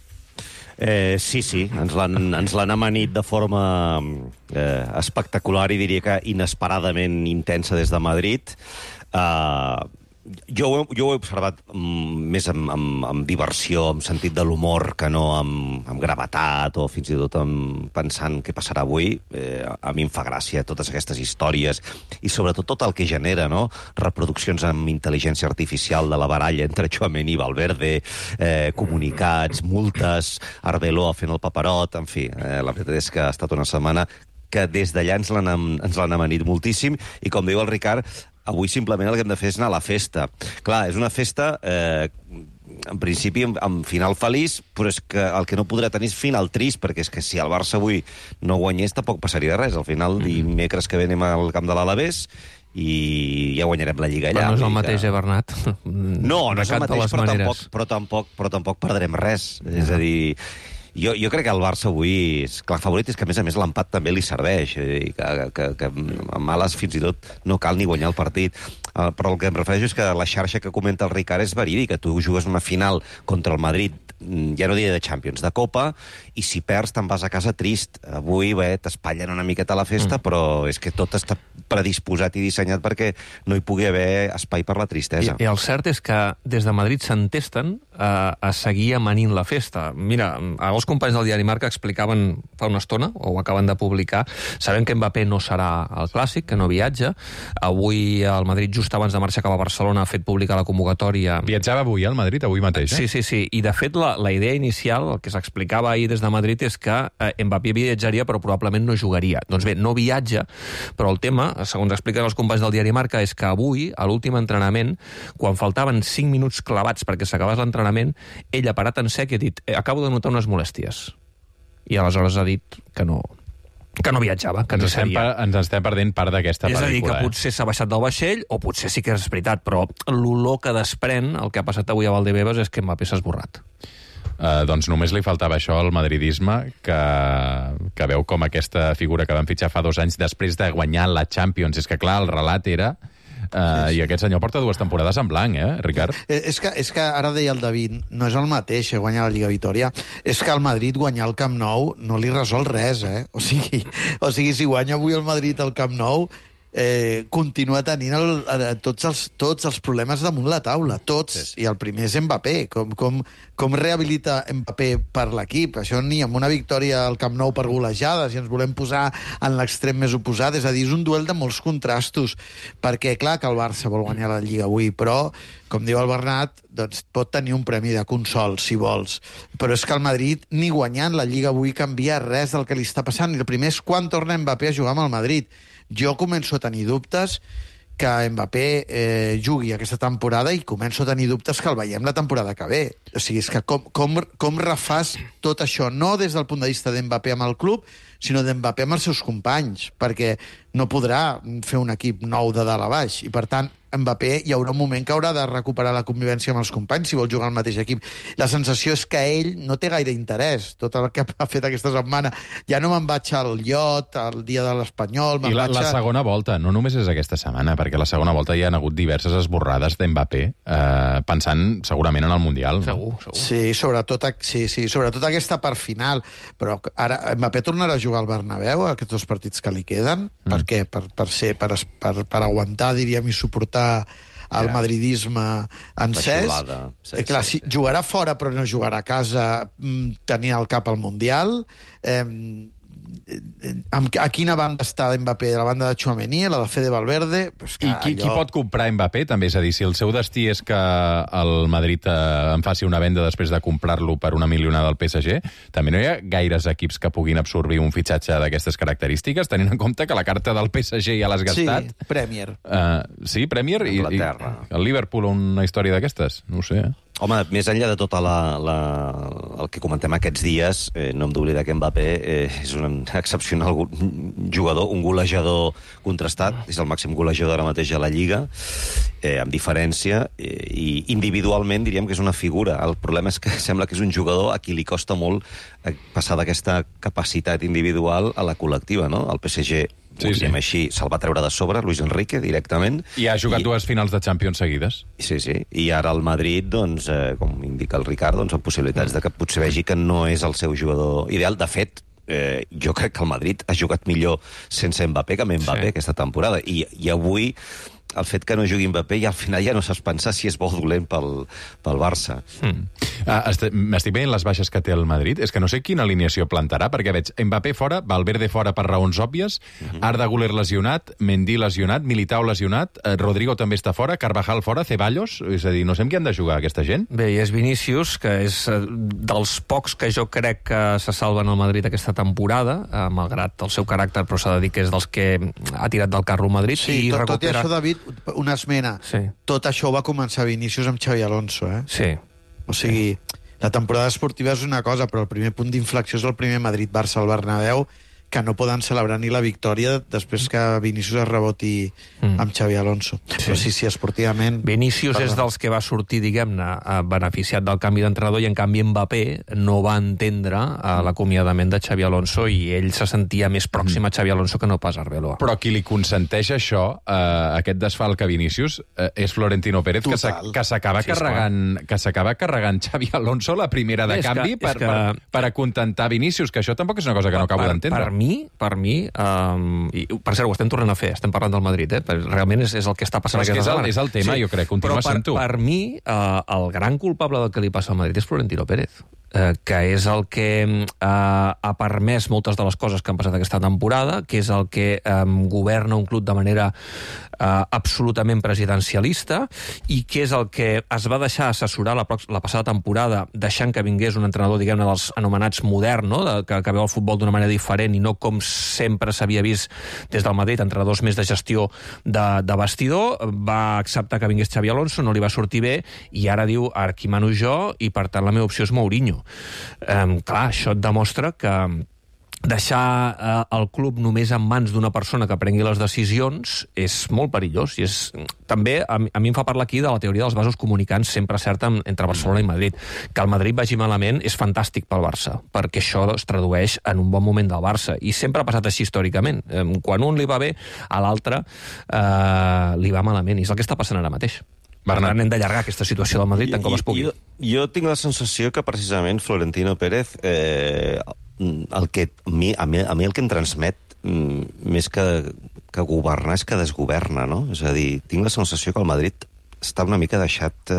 Speaker 22: Sí, ens l'han amanit de forma espectacular i diria que inesperadament intensa des de Madrid. Jo ho he observat més amb diversió, amb sentit de l'humor, que no amb gravetat o fins i tot pensant què passarà avui. A mi em fa gràcia totes aquestes històries i sobretot tot el que genera, no? Reproduccions amb intel·ligència artificial de la baralla entre Tchouaméni i Valverde, comunicats, multes, Arbeloa fent el paperot, en fi, la veritat és que ha estat una setmana que des d'allà ens l'han amanit moltíssim i, com diu el Ricard, avui simplement el que hem de fer és anar a la festa. Clar, és una festa, en principi, amb final feliç, però és que el que no podrà tenir és final trist, perquè és que si el Barça avui no guanyés tampoc passaria res. Al final, dimecres que ve anem al camp de l'Alavés i ja guanyarem la Lliga allà.
Speaker 20: Però no és el mateix, Bernat?
Speaker 22: No és el mateix, però tampoc perdrem res. És a dir... Jo crec que el Barça avui, clar, favorit és que, a més, l'empat també li serveix, i que amb males fins i tot no cal ni guanyar el partit. Però el que em refereixo és que la xarxa que comenta el Ricard és verídica. Tu jugues una final contra el Madrid ja no diré de Champions, de Copa, i si perds te'n vas a casa trist. Avui t'espatllen una miqueta la festa, però és que tot està predisposat i dissenyat perquè no hi pugui haver espai per la tristesa.
Speaker 20: I el cert és que des de Madrid s'entesten a seguir amanint la festa. Mira, els companys del diari Marca explicaven fa una estona, o ho acaben de publicar, sabem que Mbappé no serà al Clàssic, que no viatja. Avui el Madrid, just abans de marxar cap a Barcelona, ha fet pública la convocatòria.
Speaker 10: Viatjava avui al Madrid, avui mateix, eh?
Speaker 20: Sí. I, de fet, la idea inicial, el que s'explicava ahir des de Madrid, és que Mbappé viatjaria, però probablement no jugaria. Doncs bé, no viatja, però el tema, segons expliquen els companys del diari Marca, és que avui, a l'últim entrenament, quan faltaven 5 minuts clavats perquè s'acabés l'entrenament, ell ha parat en sec i ha dit: acabo de notar unes molèsties. I aleshores ha dit que no viatjava, que ens
Speaker 10: estem perdent part d'aquesta pel·lícula.
Speaker 20: És a dir, que potser s'ha baixat del vaixell, o potser sí que és veritat, però l'olor que desprèn, el que ha passat avui a Valdebebas, és que Mbappé s'ha esborrat.
Speaker 10: Doncs només li faltava això al madridisme, que veu com aquesta figura que van fitxar fa 2 anys després de guanyar la Champions. És que, clar, el relat era... I aquest senyor porta 2 temporades en blanc, Ricard? És
Speaker 21: que ara deia el David, no és el mateix guanyar la Lliga Vitòria, és que al Madrid guanyar el Camp Nou no li resol res, O sigui, si guanya avui el Madrid al Camp Nou, continua tenint tots els problemes damunt la taula, tots, i el primer és Mbappé. Com rehabilita Mbappé per l'equip? Això ni amb una victòria al Camp Nou per golejada, si ens volem posar en l'extrem més oposat. És a dir, és un duel de molts contrastos, perquè clar que el Barça vol guanyar la Lliga avui, però, com diu el Bernat, doncs pot tenir un premi de consol, si vols. Però és que el Madrid, ni guanyant la Lliga avui, canvia res del que li està passant. I el primer és quan torna Mbappé a jugar amb el Madrid. Jo començo a tenir dubtes que Mbappé jugui aquesta temporada i començo a tenir dubtes que el veiem la temporada que ve. O sigui, és que com refàs tot això, no des del punt de vista d'Mbappé amb el club, sinó d'Mbappé amb els seus companys, perquè no podrà fer un equip nou de dalt a baix. I, per tant, Mbappé hi haurà un moment que haurà de recuperar la convivència amb els companys si vol jugar al mateix equip. La sensació és que ell no té gaire interès. Tot el que ha fet aquesta setmana, ja no me'n vaig al iot, al dia de l'Espanyol...
Speaker 10: I la segona volta, no només és aquesta setmana, perquè la segona volta hi ha hagut diverses esborrades d'Mbappé, pensant segurament en el Mundial.
Speaker 20: Segur.
Speaker 21: Sí, sobretot aquesta part final. Però ara Mbappé tornarà a jugar al Bernabéu, aquests 2 partits que li queden. Per què? Per aguantar, diríem, i suportar el madridisme encès. Clar, si jugarà fora però no jugarà a casa, tenint al cap el Mundial. A quina banda està Mbappé? A la banda de Tchouaméni, a la de Fede Valverde?
Speaker 10: I qui pot comprar Mbappé, també? És a dir, si el seu destí és que el Madrid en faci una venda després de comprar-lo per una milionada del PSG, també no hi ha gaires equips que puguin absorbir un fitxatge d'aquestes característiques, tenint en compte que la carta del PSG ja l'has gastat.
Speaker 21: Sí, Premier.
Speaker 10: Sí, Premier? I el Liverpool una història d'aquestes? No ho sé,
Speaker 22: Home, més enllà de tot el que comentem aquests dies, no hem d'oblidar que Mbappé és un excepcional jugador, un golejador contrastat, és el màxim golejador ara mateix a la Lliga, amb diferència, i individualment diríem que és una figura. El problema és que sembla que és un jugador a qui li costa molt passar d'aquesta capacitat individual a la col·lectiva, no? El PSG... Sí. Així, se'l va treure de sobre, Luis Enrique, directament.
Speaker 10: I ha jugat 2 finals de Champions seguides.
Speaker 22: Sí. I ara el Madrid, doncs, com indica el Ricard, doncs, amb possibilitats de que potser vegi que no és el seu jugador ideal. De fet, jo crec que el Madrid ha jugat millor sense Mbappé que amb Mbappé aquesta temporada. I avui... el fet que no jugui Mbappé i al final ja no saps pensar si és bo o dolent pel Barça.
Speaker 10: M'estic veient les baixes que té el Madrid. És que no sé quina alineació plantarà, perquè veig Mbappé fora, Valverde fora per raons òbvies, Arda Güler lesionat, Mendy lesionat, Militao lesionat, Rodrigo també està fora, Carvajal fora, Ceballos, és a dir, no sé amb qui han de jugar aquesta gent.
Speaker 20: Bé, i és Vinícius, que és dels pocs que jo crec que se salven al Madrid aquesta temporada, malgrat el seu caràcter, però s'ha de dir que és dels que ha tirat del carro al Madrid.
Speaker 21: Sí, i tot i això, David, una esmena.
Speaker 20: Sí.
Speaker 21: Tot això va començar Vinícius amb Xavi Alonso,
Speaker 20: Sí.
Speaker 21: O sigui, la temporada esportiva és una cosa, però el primer punt d'inflexió és el primer Madrid-Barça al Bernabéu, que no poden celebrar ni la victòria després que Vinícius es reboti amb Xavi Alonso. Però sí, esportivament...
Speaker 20: Vinícius és dels que va sortir, diguem-ne, beneficiat del canvi d'entrenador, i en canvi Mbappé no va entendre l'acomiadament de Xavi Alonso i ell se sentia més pròxim a Xavi Alonso que no pas a Arbeloa.
Speaker 10: Però qui li consenteix això, aquest desfalc a Vinícius, és Florentino Pérez, que s'acaba carregant Xavi Alonso la primera de canvi per acontentar Vinícius, que això tampoc és una cosa que no acabo d'entendre.
Speaker 20: Per mi, i per cert, ho estem tornant a fer, estem parlant del Madrid, realment és el que està passant aquesta setmana.
Speaker 10: És el tema, jo crec, continua sent tu.
Speaker 20: Però per mi, el gran culpable del que li passa al Madrid és Florentino Pérez, que és el que ha permès moltes de les coses que han passat aquesta temporada, que és el que governa un club de manera absolutament presidencialista i que és el que es va deixar assessorar la passada temporada deixant que vingués un entrenador, diguem-ne, dels anomenats modern, no? que veu el futbol d'una manera diferent i no com sempre s'havia vist des del Madrid, entrenadors més de gestió de vestidor. Va acceptar que vingués Xavi Alonso, no li va sortir bé i ara diu, aquí mano jo i per tant la meva opció és Mourinho. Clar, això et demostra que deixar el club només en mans d'una persona que prengui les decisions és molt perillós. I també a mi em fa parlar aquí de la teoria dels vasos comunicants sempre certa entre Barcelona i Madrid. Que el Madrid vagi malament és fantàstic pel Barça, perquè això es tradueix en un bon moment del Barça. I sempre ha passat així històricament. Quan un li va bé, a l'altre li va malament. I és el que està passant ara mateix. Bernat, hem d'allargar aquesta situació del Madrid tant com es pugui.
Speaker 22: Jo tinc la sensació que precisament Florentino Pérez a mi el que em transmet més que governar és que desgoverna, no? És a dir, tinc la sensació que el Madrid està una mica deixat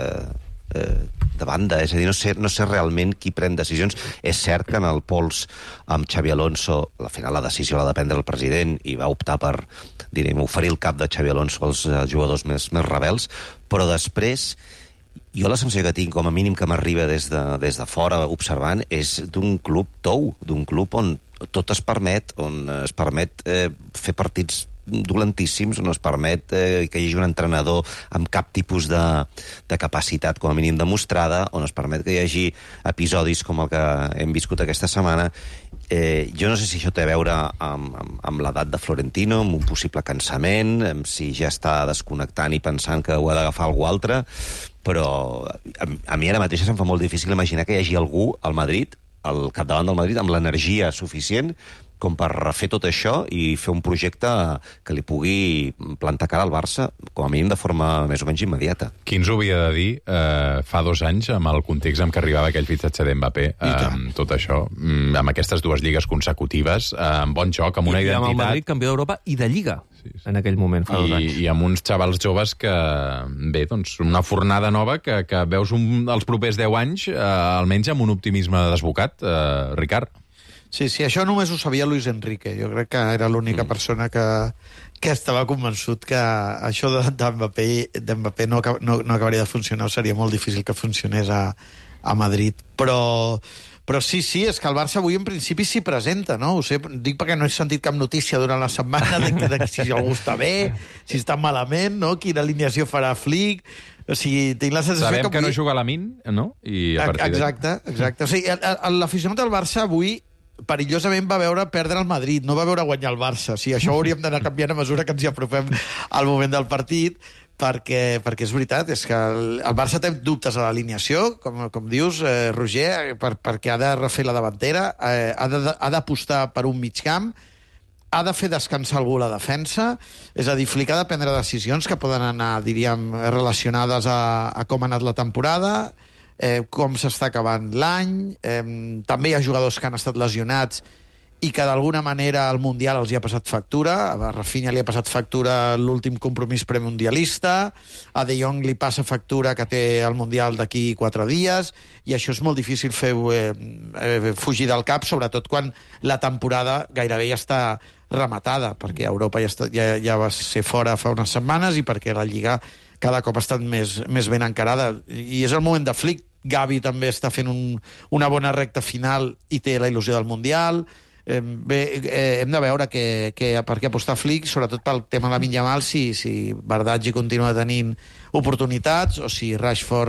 Speaker 22: de banda, és a dir, no sé realment qui pren decisions. És cert que en el pols amb Xavi Alonso, al final la decisió l'ha de prendre el president i va optar per, direm, oferir el cap de Xavi Alonso als jugadors més rebels, però després jo la sensació que tinc, com a mínim que m'arriba des de fora observant, és d'un club tou, d'un club on tot es permet, on es permet fer partits dolentíssims, on es permet que hi hagi un entrenador amb cap tipus de capacitat, com a mínim demostrada, on es permet que hi hagi episodis com el que hem viscut aquesta setmana. Jo no sé si això té a veure amb l'edat de Florentino, amb un possible cansament, amb si ja està desconnectant i pensant que ho ha d'agafar algú altre, però a mi ara mateix se'm fa molt difícil imaginar que hi hagi algú al Madrid, al capdavant del Madrid, amb l'energia suficient com per refer tot això i fer un projecte que li pugui plantar cara al Barça, com a mínim de forma més o menys immediata.
Speaker 10: Qui ens ho havia de dir fa 2 anys, amb el context en què arribava aquell fitxatge d'Mbappé, tot això, amb aquestes 2 lligues consecutives, amb bon joc, amb una identitat...
Speaker 20: I amb el Madrid campió d'Europa i de Lliga, en aquell moment, fa 2 anys.
Speaker 10: I amb uns xavals joves que, bé, doncs, una fornada nova que veus els propers 10 anys, almenys amb un optimisme desbocat, Ricard.
Speaker 21: Sí, això només ho sabia Luis Enrique. Jo crec que era l'única persona que estava convençut que això d'Mbappé no acabaria de funcionar, o seria molt difícil que funcionés a Madrid. Però sí, és que el Barça avui en principi s'hi presenta, no? Ho sé, dic perquè no he sentit cap notícia durant la setmana de si algú està bé, si està malament, no? Quina alineació farà Flick. O sigui, tinc la sensació
Speaker 10: Sabem que no juga Lamine, no? I a partir
Speaker 21: Exacte. O sigui, l'aficionat del Barça avui perillosament va veure perdre el Madrid, no va veure guanyar el Barça. O sigui, això ho hauríem d'anar canviant a mesura que ens hi apropem al moment del partit, perquè és veritat, és que el Barça té dubtes a l'alineació, com dius, Roger, perquè ha de refer la davantera, ha d'apostar per un mig camp, ha de fer descansar algú a la defensa, és a dir, Flick ha de prendre decisions que poden anar, diríem, relacionades a com ha anat la temporada, com s'està acabant l'any. També hi ha jugadors que han estat lesionats i que d'alguna manera el Mundial els hi ha passat factura. A Rafinha li ha passat factura l'últim compromís premundialista, a De Jong li passa factura que té el Mundial d'aquí 4 dies, i això és molt difícil fugir del cap, sobretot quan la temporada gairebé ja està rematada, perquè Europa ja va ser fora fa unes setmanes i perquè la Lliga cada cop ha estat més ben encarada. I és el moment de Flick. Gavi també està fent una bona recta final i té la il·lusió del Mundial. Bé, hem de veure per què apostar Flick, sobretot pel tema de Lamine Yamal, si Bardghji continua tenint oportunitats o si Rashford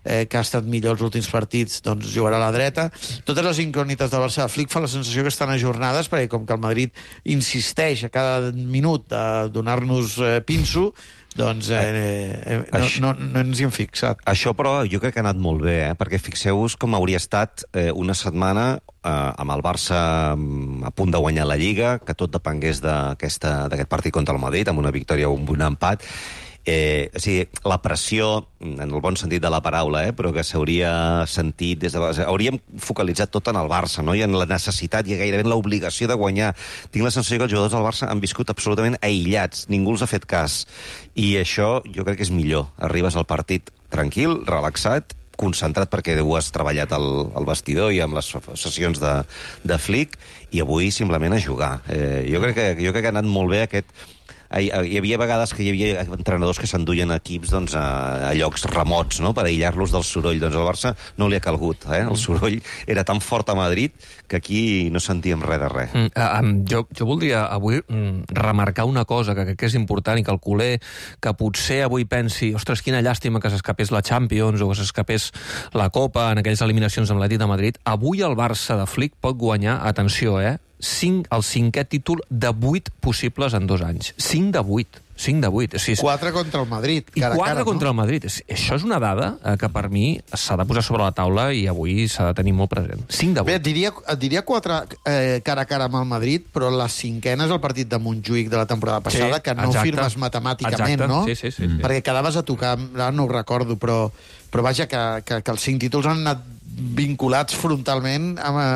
Speaker 21: que ha estat millor els últims partits, doncs jugarà a la dreta. Totes les incògnites del Barça de Flick fan la sensació que estan ajornades, perquè com que el Madrid insisteix a cada minut a donar-nos pinso, doncs no ens hi hem fixat.
Speaker 22: Això, però, jo crec que ha anat molt bé, perquè fixeu-vos com hauria estat una setmana amb el Barça a punt de guanyar la Lliga, que tot depengués d'aquest partit contra el Madrid, amb una victòria o un empat. O sigui, la pressió, en el bon sentit de la paraula, però que s'hauria sentit des de... Hauríem focalitzat tot en el Barça, no? I en la necessitat i gairebé en l'obligació de guanyar. Tinc la sensació que els jugadors del Barça han viscut absolutament aïllats, ningú els ha fet cas. I això jo crec que és millor. Arribes al partit tranquil, relaxat, concentrat perquè ho has treballat al vestidor i amb les sessions de Flick, i avui simplement a jugar. Jo crec que ha anat molt bé aquest... Hi havia vegades que hi havia entrenadors que s'enduien equips a llocs remots, no?, per aïllar-los del soroll. Doncs al Barça no li ha calgut. El soroll era tan fort a Madrid que aquí no sentíem res de res.
Speaker 20: Jo voldria avui remarcar una cosa que crec que és important, i que el culer que potser avui pensi ostres, quina llàstima que s'escapés la Champions o que s'escapés la Copa en aquelles eliminacions amb l'Atlètic de Madrid. Avui el Barça de Flick pot guanyar, atenció, el 5è títol de 8 possibles en 2 anys. 5 de 8. 5 de 8.
Speaker 21: 4 contra el Madrid.
Speaker 20: I 4 contra el Madrid. Això és una dada que per mi s'ha de posar sobre la taula i avui s'ha de tenir molt present. 5 de 8.
Speaker 21: Bé, et diria 4 cara a cara amb el Madrid, però la 5a és el partit de Montjuïc de la temporada passada, que no firmes matemàticament, no?
Speaker 20: Sí.
Speaker 21: Perquè quedaves a tocar, ara no ho recordo, però vaja, que els 5 títols han anat vinculats frontalment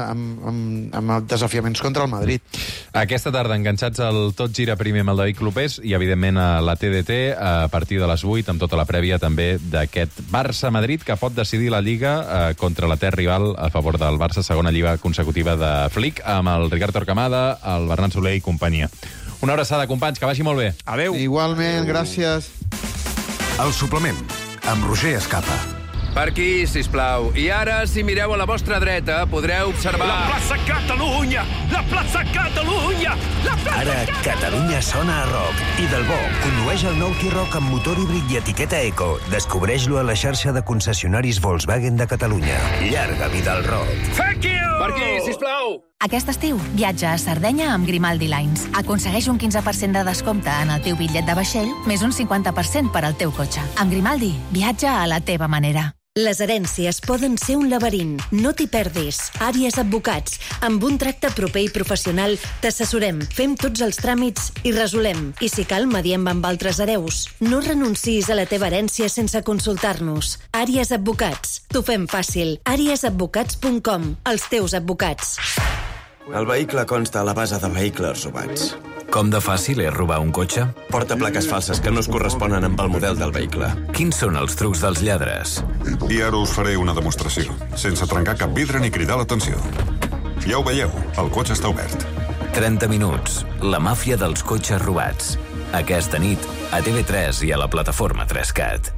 Speaker 21: amb desafiaments contra el Madrid.
Speaker 10: Aquesta tarda enganxats al Tot Gira Primer amb el David Clopés i, evidentment, a la TDT a partir de les 8, amb tota la prèvia també d'aquest Barça-Madrid, que pot decidir la Lliga contra la terra rival a favor del Barça, segona Lliga consecutiva de Flick, amb el Ricard Torquemada, el Bernat Soler i companyia. Una abraçada, companys, que vagi molt bé.
Speaker 20: Adéu.
Speaker 21: Igualment, gràcies.
Speaker 15: El suplement, amb Roger Escapa.
Speaker 3: Per aquí, sisplau. I ara, si mireu a la vostra dreta, podreu observar...
Speaker 14: La plaça Catalunya! La plaça Catalunya! La plaça
Speaker 15: Ara, Catalunya sona a rock. I del bo, condueix el nou T-Roc amb motor híbrid i etiqueta Eco. Descobreix-lo a la xarxa de concessionaris Volkswagen de Catalunya. Llarga vida al rock.
Speaker 14: Thank you!
Speaker 3: Per aquí, sisplau!
Speaker 18: Aquest estiu, viatja a Sardenya amb Grimaldi Lines. Aconsegueix un 15% de descompte en el teu bitllet de vaixell, més un 50% per al teu cotxe. Amb Grimaldi, viatja a la teva manera.
Speaker 1: Les herències poden ser un laberint. No t'hi perdis. Àries Advocats. Amb un tracte proper i professional t'assessorem, fem tots els tràmits i resolem. I si cal, mediem amb altres hereus. No renuncis a la teva herència sense consultar-nos. Àries Advocats. T'ho fem fàcil. àriesadvocats.com. Els teus advocats.
Speaker 4: El vehicle consta a la base de vehicles robats.
Speaker 17: Com de fàcil és robar un cotxe?
Speaker 4: Porta plaques falses que no es corresponen amb el model del vehicle.
Speaker 17: Quins són els trucs dels lladres?
Speaker 23: I ara us faré una demostració, sense trencar cap vidre ni cridar l'atenció. Ja ho veieu, el cotxe està obert.
Speaker 17: 30 minuts. La màfia dels cotxes robats. Aquesta nit, a TV3 i a la plataforma 3CAT.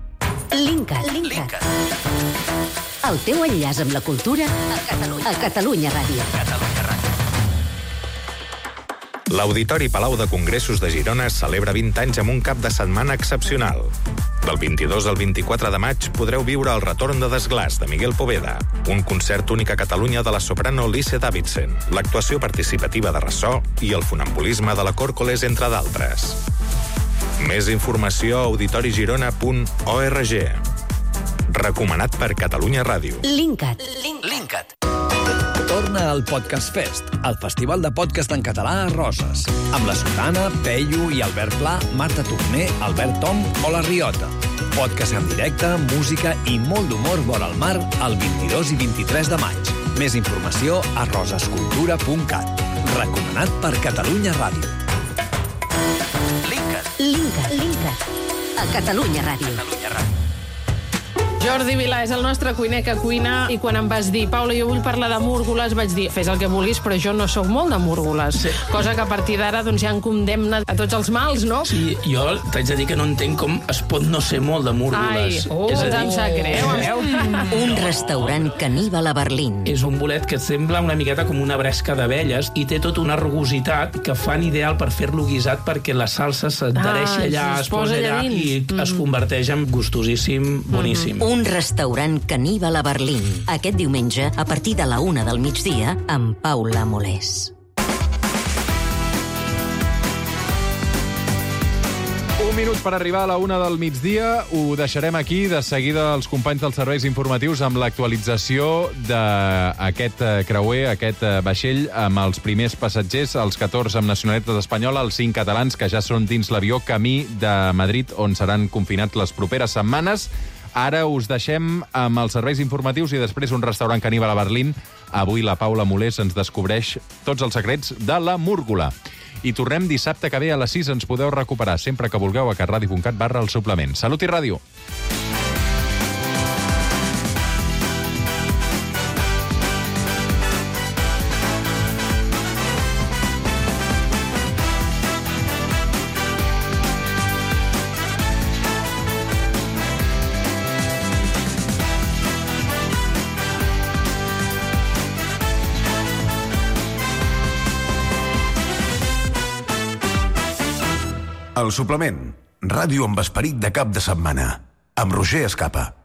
Speaker 1: Linkat. El teu enllaç amb la cultura a Catalunya Ràdio.
Speaker 24: L'Auditori Palau de Congressos de Girona celebra 20 anys amb un cap de setmana excepcional. Del 22 al 24 de maig podreu viure el retorn de Desglaç de Miguel Poveda, un concert únic a Catalunya de la soprano Lise Davidson, l'actuació participativa de ressò i el funambulisme de la Còrcoles, entre d'altres. Més informació a auditorigirona.org. Recomanat per Catalunya Ràdio.
Speaker 1: Linkat.
Speaker 19: Torna al Podcast Fest, el festival de podcast en català a Roses, amb la Sotana, Peyu i Albert Pla, Marta Torner, Albert Tom o La Riota. Podcast en directe, música i molt d'humor vora el mar el 22 i 23 de maig. Més informació a rosescultura.cat. Recomanat per Catalunya Ràdio.
Speaker 1: Linkat. A Catalunya Ràdio.
Speaker 5: Jordi Vilà és el nostre cuiner que cuina i quan em vas dir, Paula, jo vull parlar de múrgoles, vaig dir, fes el que vulguis, però jo no sóc molt de múrgoles. Sí. Cosa que a partir d'ara doncs, ja en condemna a tots els mals, no?
Speaker 25: Sí, jo t'haig de dir que no entenc com es pot no ser molt de múrgoles.
Speaker 5: Em sap greu.
Speaker 1: Un restaurant caníbal a Berlín.
Speaker 25: És un bolet que sembla una miqueta com una bresca d'abelles i té tota una rugositat que fan ideal per fer-lo guisat perquè la salsa s'adhereixi allà, es posa allà i es converteix en gustosíssim, boníssim.
Speaker 2: un restaurant caníbal a Berlín. Aquest diumenge, a partir de la 1 del migdia, amb Paula Molés.
Speaker 10: Un minut per arribar a la 1 del migdia. Ho deixarem aquí. De seguida els companys dels serveis informatius amb l'actualització d'aquest creuer, aquest vaixell, amb els primers passatgers, els 14 amb nacionalitat espanyola, els 5 catalans que ja són dins l'avió camí de Madrid, on seran confinats les properes setmanes. Ara us deixem amb els serveis informatius i després un restaurant caníbal a Berlín. Avui la Paula Molés ens descobreix tots els secrets de la múrgola. I tornem dissabte que ve a les 6. Ens podeu recuperar sempre que vulgueu a catradio.cat/el suplement. Salut i ràdio!
Speaker 15: El suplement. Ràdio amb esperit de cap de setmana. Amb Roger Escapa.